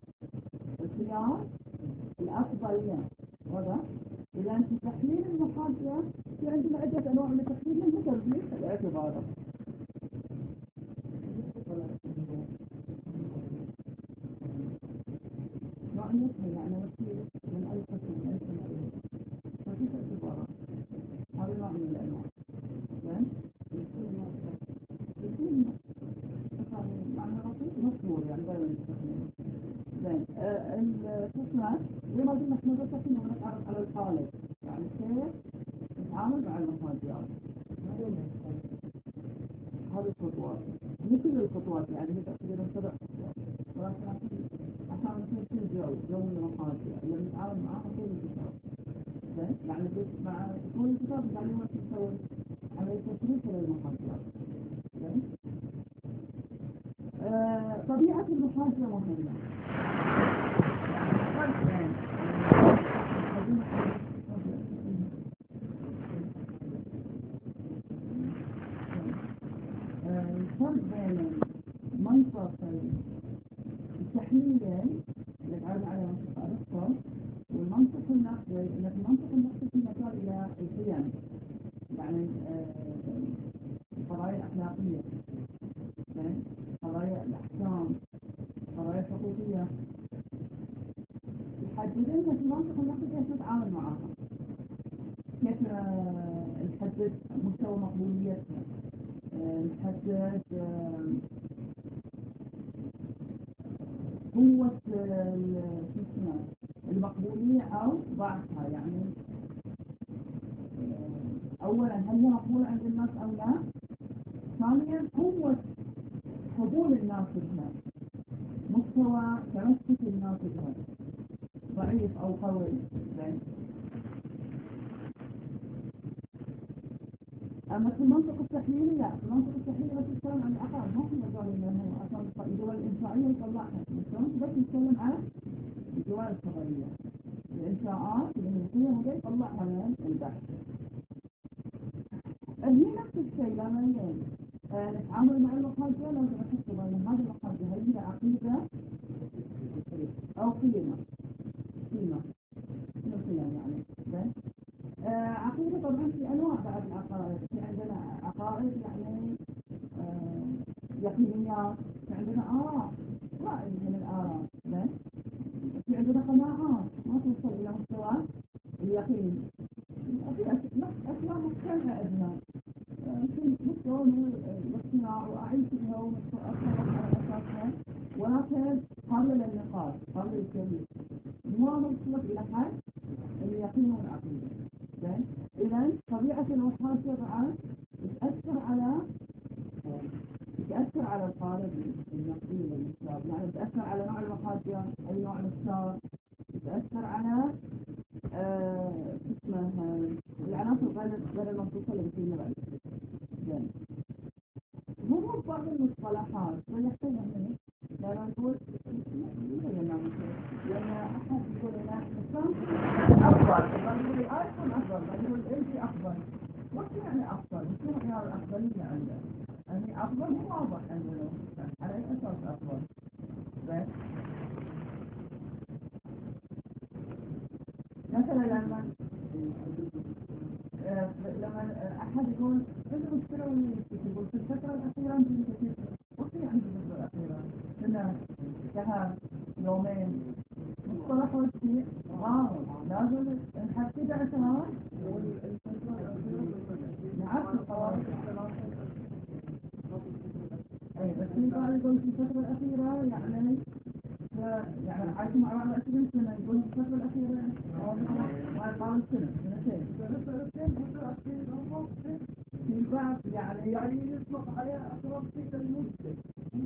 الخيار الأفضلية. هذا إذا أنت تحليل المحاسبة في عندنا عدة أنواع من التحليل من ترجيح الاعتبارات. نوعيتها يعني وسيلة من أي قسم من أي سنة ترجيح اعتبارات. هذا نوع من الأنواع. زين؟ يكون معنى بسيط مشهور يعني دائما يستخدمه. زين القسمة زي ما قلنا احنا بس احنا بنتعرف على الخالق يعني كيف نتعامل مع المحاجات. هذه الخطوات مثل الخطوات يعني هي تقريبا سبع خطوات، ولكن عشان نكون في جو جو المحاجة اللي بنتعامل معاها طول الكتاب. زين يعني مع طول الكتاب بنتعلم كيف نسوي عملية تشريح للمحاجات. زين آه، طبيعة المحاجة مهمة. الفرق بين منطق التحليل اللي تعرض على منطق أرسطو والمنطق النقدي، إن المنطق النقدي في مجال إلى القيم يعني القضايا الأخلاقية، قضايا الأحكام، قضايا الحقوقية، يحددون في المنطق النقدي كيف نتعامل معها، كيف نحدد مستوى مقبوليتها، نحدد قوة المقبولية أو ضعفها. يعني أولا هل هي مقبولة عند الناس أو لا؟ ثانيا قوة قبول الناس بها، مستوى تمسك الناس بها ضعيف أو قوي. أما في المنطق التحليلي لا، في المنطق التحليلي بس نتكلم عن العقائد، ما في مجال إنه عشان الدول الإنشائية نطلعها، بس نتكلم عن الدول الصغيرة، الإنشاءات اللي هي فيها هذي نطلعها من البحث. هي نفس الشيء لما آه نتعامل مع المحاجة لازم نحس بين هذه المحاجة هل هي عقيدة أو قيمة. قيمة شنو قيمة يعني؟ زين آه عقيدة طبعا في أنواع بعد العقائد، في عندنا عقائد يعني آه يقينيات، في عندنا آراء رأي من الآراء، زين في عندنا قناعات ما توصل إلى مستوى اليقين، في أشياء مختلفة عندنا في مستوى من الاقتناع وأعيش بها وأتصرف على أساسها لكن المحاسبة بعد تأثر على تأثر على القالب النقدي للمختار، يعني تأثر على نوع المحاسبة، أي نوع مختار، تأثر على آه اسمها العناصر غير غير المنصوصة اللي بتجينا بعد. يعني مو بعض المصطلحات ولا يحتاج هنا لا نقول لأن أحد يقول لنا الإنسان أفضل، ما يقول الآيفون أفضل، ما يقول الإلجي أفضل. وش يعني أفضل؟ وش يعني الأفضلية عنده؟ يعني أفضل مو واضح عندنا على أي أساس أفضل؟ بس مثلا لما آه لما أحد يقول عنده مشكلة ولا يقول في الفترة الأخيرة عندي كثير، وش يعني في الفترة الأخيرة؟ سنة، شهر، يومين، مصطلح وشيء غامض، لازم نحدد عشان نعرف القواعد. أي بس يقال يقول في الفترة الأخيرة يعني يعني عايشين مع بعض عشرين سنة، يقول في الفترة الأخيرة ما يقال سنة سنتين في بعض يعني يعني يطلق عليها أطراف في المدة.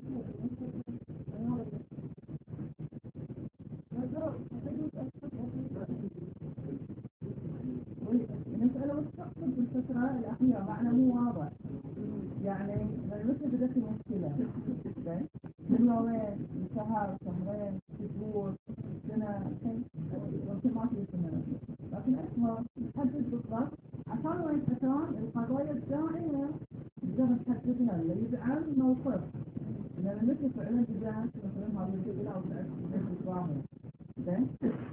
نسأله وش تقصد بالفترة الأخيرة، معنى مو واضح. يعني مثل بدأت المشكلة من يومين، من شهر، شهرين، شهور، سنة، ممكن ما في سنة، لكن أكبر نحدد بالضبط عشان ما يتفتون القضايا الدائمة نقدر نحددها اللي يزعل موقف، لأن مثل فعلا جدا مثلا هذه الجبلة أو تعرف الظاهر. زين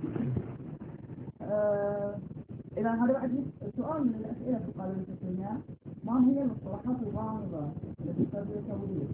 إذا هذا بعد سؤال من الأسئلة في قانون التسمية، ما هي المصطلحات الغامضة التي تستخدم التوظيف؟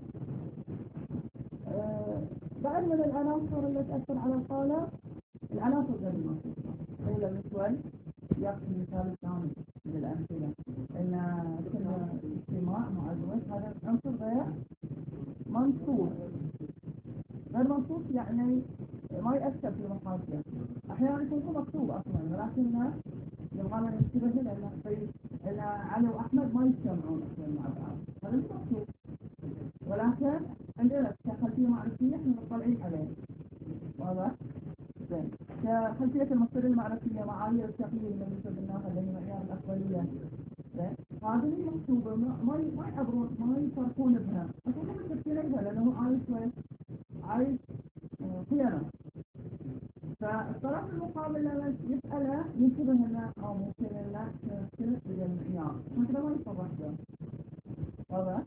أه بعد من العناصر التي تأثر على القالب العناصر غير المنصوصة. أولا مثل يأخذ مثال ثاني من الأمثلة إن كنا اجتماع مع الزوج، هذا عنصر غير منصوص. غير منصوص يعني ما يأثر في المحاسبة، أحيانا يكون مكتوب أصلا ولكننا يبغانا ننتبه لأن في إن علي وأحمد ما يجتمعون أصلا مع بعض، هذا مش مكتوب، ولكن عندنا كخلفية معرفية احنا مطلعين عليه. واضح؟ زين كخلفية المصدر المعرفية معايير التقييم اللي سبناها اللي هي معيار الأفضلية، زين هذه مكتوبة ما ما يعبرون ما يفرقون بها، أصلا ما يفكرون بها لأنه عايش وين؟ عايش خيانة. فالطرف المقابل لما يسأله ينتبه لنا أو ممكن لنا تختلف بالمعيار، مثل ما يصبح له. واضح؟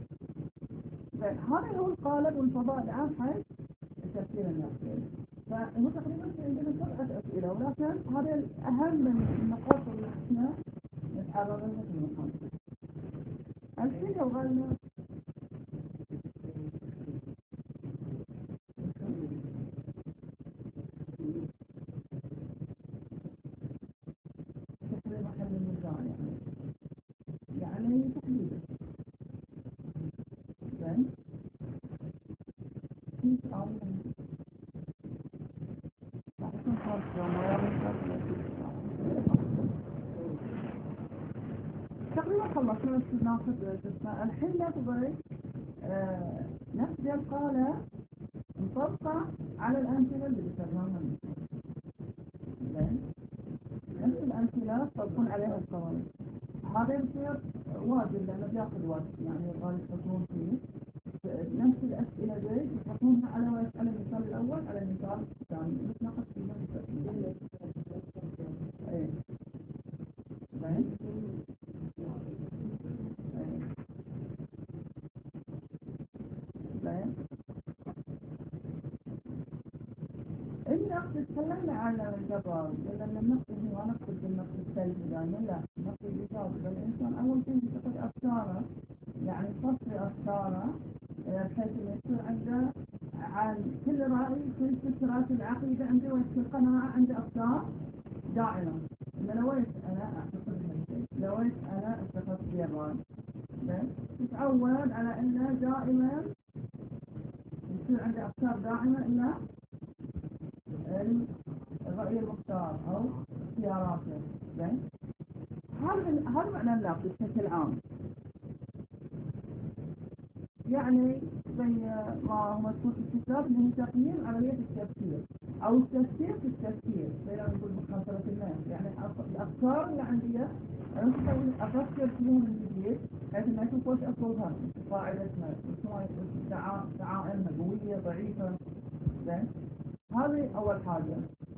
هذا هو القالب والفضاء العام حيث التفكير النفسي. فهو تقريبا عندنا سبعة أسئلة، ولكن هذا أهم من النقاط اللي احنا نتعرض لها في المحاضرة. الحين لو قلنا تحرير محل النزاع يعني يعني تحديدا. زين في سؤال تقريبا خلصنا ناخذ جسنا. الحين نبغي آه نفس القالة نطبقه على الأمثلة اللي ذكرناها. زين نفس الأمثلة تطبقون عليها القواعد. هذا يصير واجب لأنه بياخذ وقت، يعني الغالب تكون فيه نفس الأسئلة دي تحطونها على على المثال الأول على المثال الثاني نتناقش فيها بالتفصيل. إيه زين زين النقد تكلمنا عن الجبر، لأن النقد هو نقد بالنقد السلبي دائما، لا النقد الإيجابي. الإنسان أول شيء ينتقد أفكاره، يعني يصفي أفكاره بحيث إنه يصير عنده عن كل رأي كل فكرات العقيدة عنده وكل قناعة عنده أفكار دائما. إن لويت أنا أعتقد هالشيء، لويت أنا اتخذت في الرأي، يتعود على إنه دائما يصير عنده أفكار دائما إلا الرأي المختار أو اختياراته. زين هذا هذا معنى النقد بشكل عام. يعني زي ما هو مذكور في الكتاب اللي هي تقييم عملية التفكير أو التفكير في التفكير، زي ما نقول محاصرة الناس. يعني الأفكار اللي عندي أنا ممكن أفكر فيهم من جديد بحيث إني أشوف وش أصلها، قاعدتها، دعائمها قوية ضعيفة. زين، هذه أول حاجة.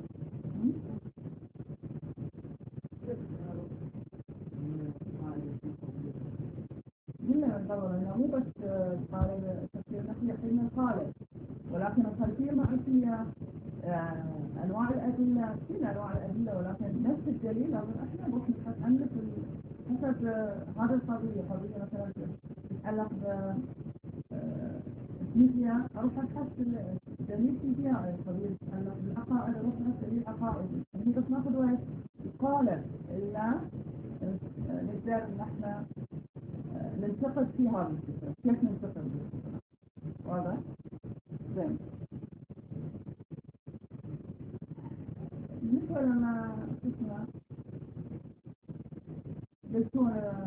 قلنا من قبل انه مو بس قالب التفكير النقدي يحتاج القالب، ولكن الخلفيه المعرفيه، آه، انواع الادله، كل انواع الادله، ولكن نفس الدليل لازم احنا نروح نبحث عنه في حسب هذه القضيه. قضيه مثلا تتعلق ب الفيزياء، اروح ابحث في دليل فيزيائي. قضيه تتعلق بالعقائد، اروح ابحث دليل عقائدي. يعني بس ناخذ وقت قالب الا نقدر ان احنا ننتقد في هذه الفكرة. كيف ننتقد الفكرة؟ واضح؟ زين. بالنسبة لما شفنا بيكون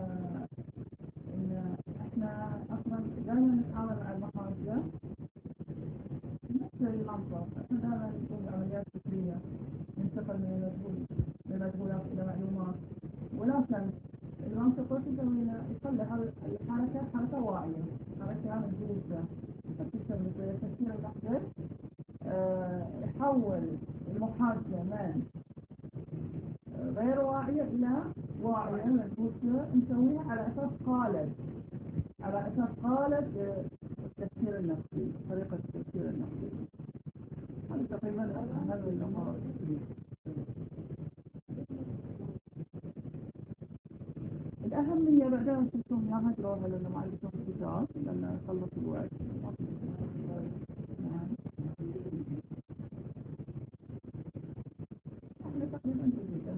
إن إحنا أصلا دائما نتعامل مع المخارج نفس المنطق. إحنا دائما نقوم بعمليات فكرية، ننتقل من المجهول من المجهولات إلى معلومات، ولكن المنطق وش يسوي لنا؟ يخلي هذه الحركة حركة واعية، حركة مجهولة. تسوي زي التفكير اللحظي، يحول المحادثة من غير واعية إلى واعية مجهولة، نسويها على أساس قالب، على أساس قالب التفكير النفسي، طريقة التفكير النفسي. هذا تقريبا أهم الأمور. الأهمية بعدين تكون لا هجروها لأنه ما عندكم كتاب، لأن خلص الوقت. احنا تقريبا جديدة.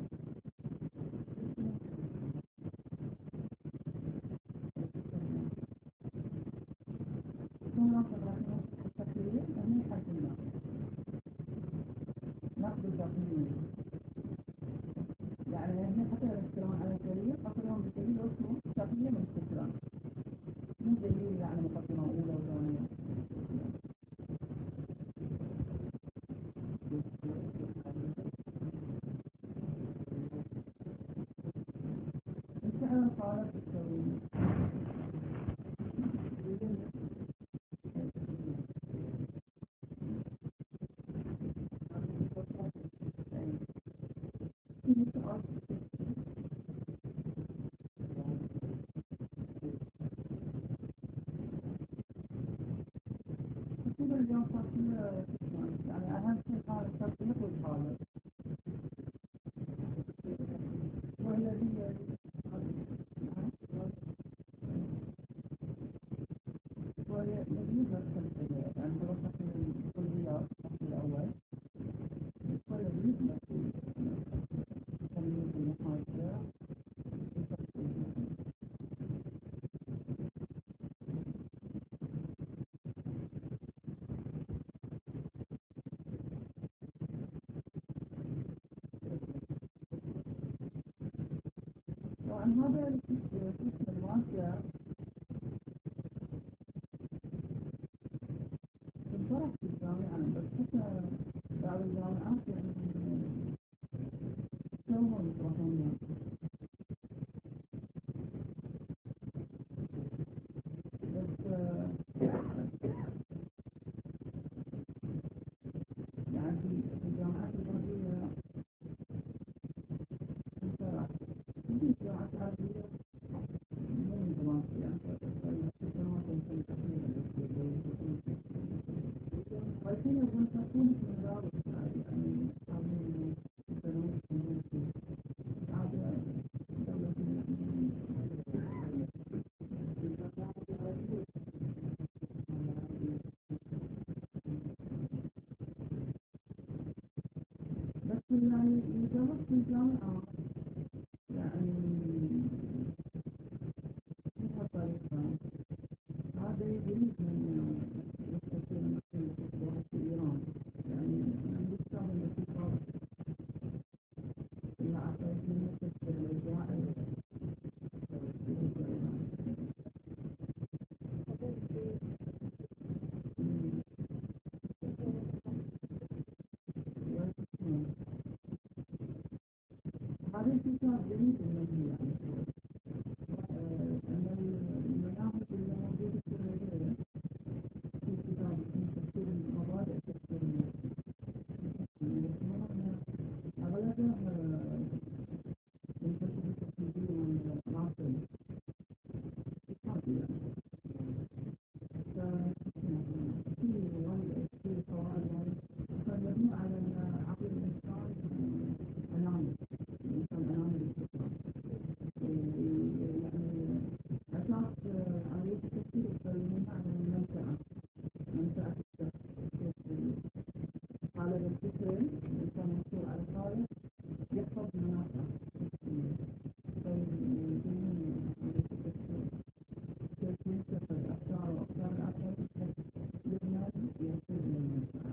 ثم ناخذ التقرير من حيث النقد. نقد التقرير يعني احنا حتى نتكلم عن التقرير، أصلهم بالتقرير اسمه تقرير من الفكرة، مو دليل يعني مقدمة أولى وثانية. الفعل الخالق التقرير اليوم صار فيه يعني أهم شيء صار التطبيق والخالق، والذي والذي يدرس الكليات يعني دراسة الكليات الفصل الأول، والذي يدرس تمييز المحاسبة. وعن هذا القسم الواسع انطرح في الجامعة، بس حتى بعض الجامعات يعني يسوون يطرحونه. بس يعني في الجامعات الغربية انطرح، في الجامعات العربية مو من زمان يعني سنوات يمكن تقريبا، ولكن يكون تكون في مدارس يعني هذه السنوات التنمية هذا دولة بس يعني يدرس في الجامعة يعني فيها طريقة. هذا يجري من التفكير النفسي في إيران، يعني من يستخدم الكتاب اللي أعطيت من التفكير الإبداعي كتاب جديد المبني يعني أن المناهج اللي موجودة في السعودية في كتاب اسمه تفسير مبادئ التفسير النفسي أغلبه منتشر في التلفزيون والمعاصر هذه يعني ففي وايد في فوائد يعني كان مبني على عقل الإنسان أناني الإنسان أناني بالفطرة يعني أساس عملية التفكير يسمونها عن المنشأة منشأة التفكير قالب الفكري الإنسان مشهور على قالب يحفظ مناطق فيجيبون عملية التفكير كيف ينسخ الأفكار وأفكار الآخرين يبنى يصير إلى المنشأة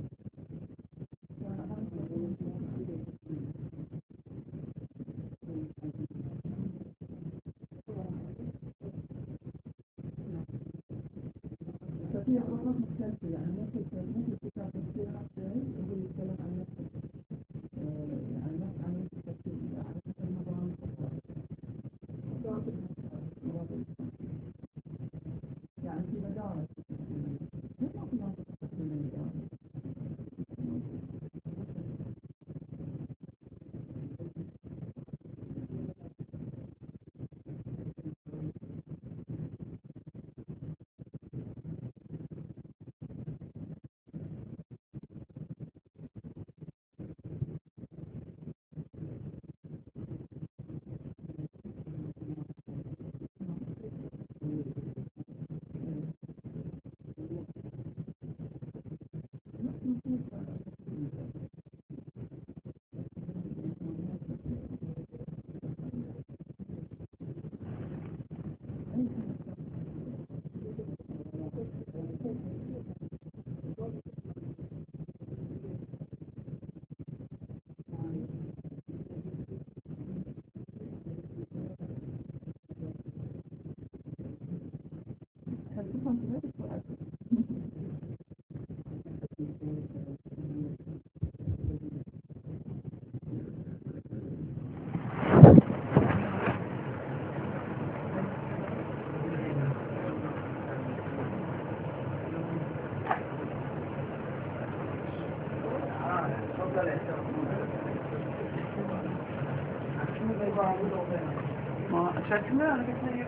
ففي خطوات مختلفة يعني مثل مثل كتاب تفسير نفسه يقول يتكلم عن نفس يعني نفس عملية التفسير على حسب نظام الفكرة يعني في مدارس كيف ما في ناس تفكر من المدارس هل تفهم كذلك السؤال؟ ما شكله أنا قلت لك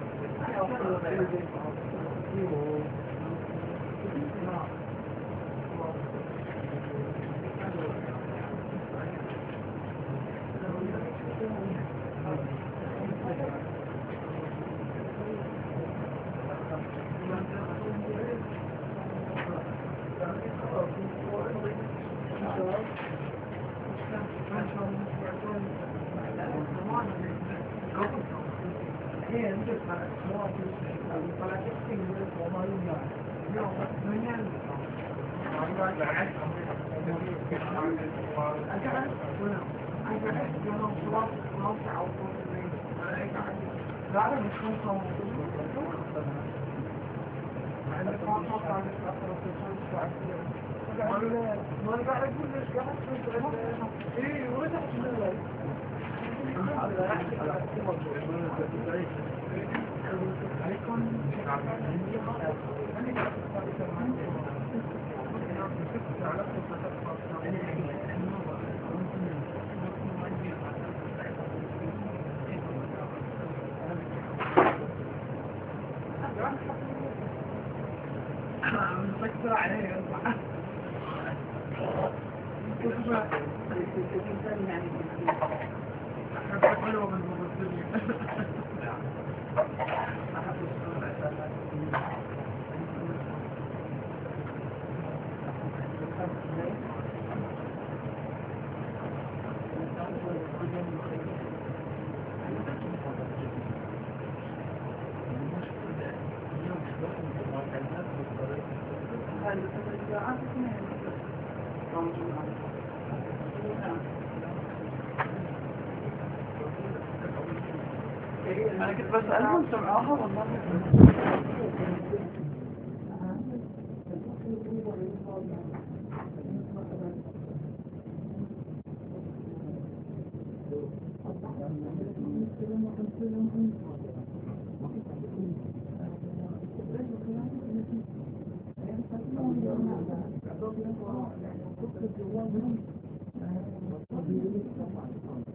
أنا كنت بسألهم سمعوها والله Thank you.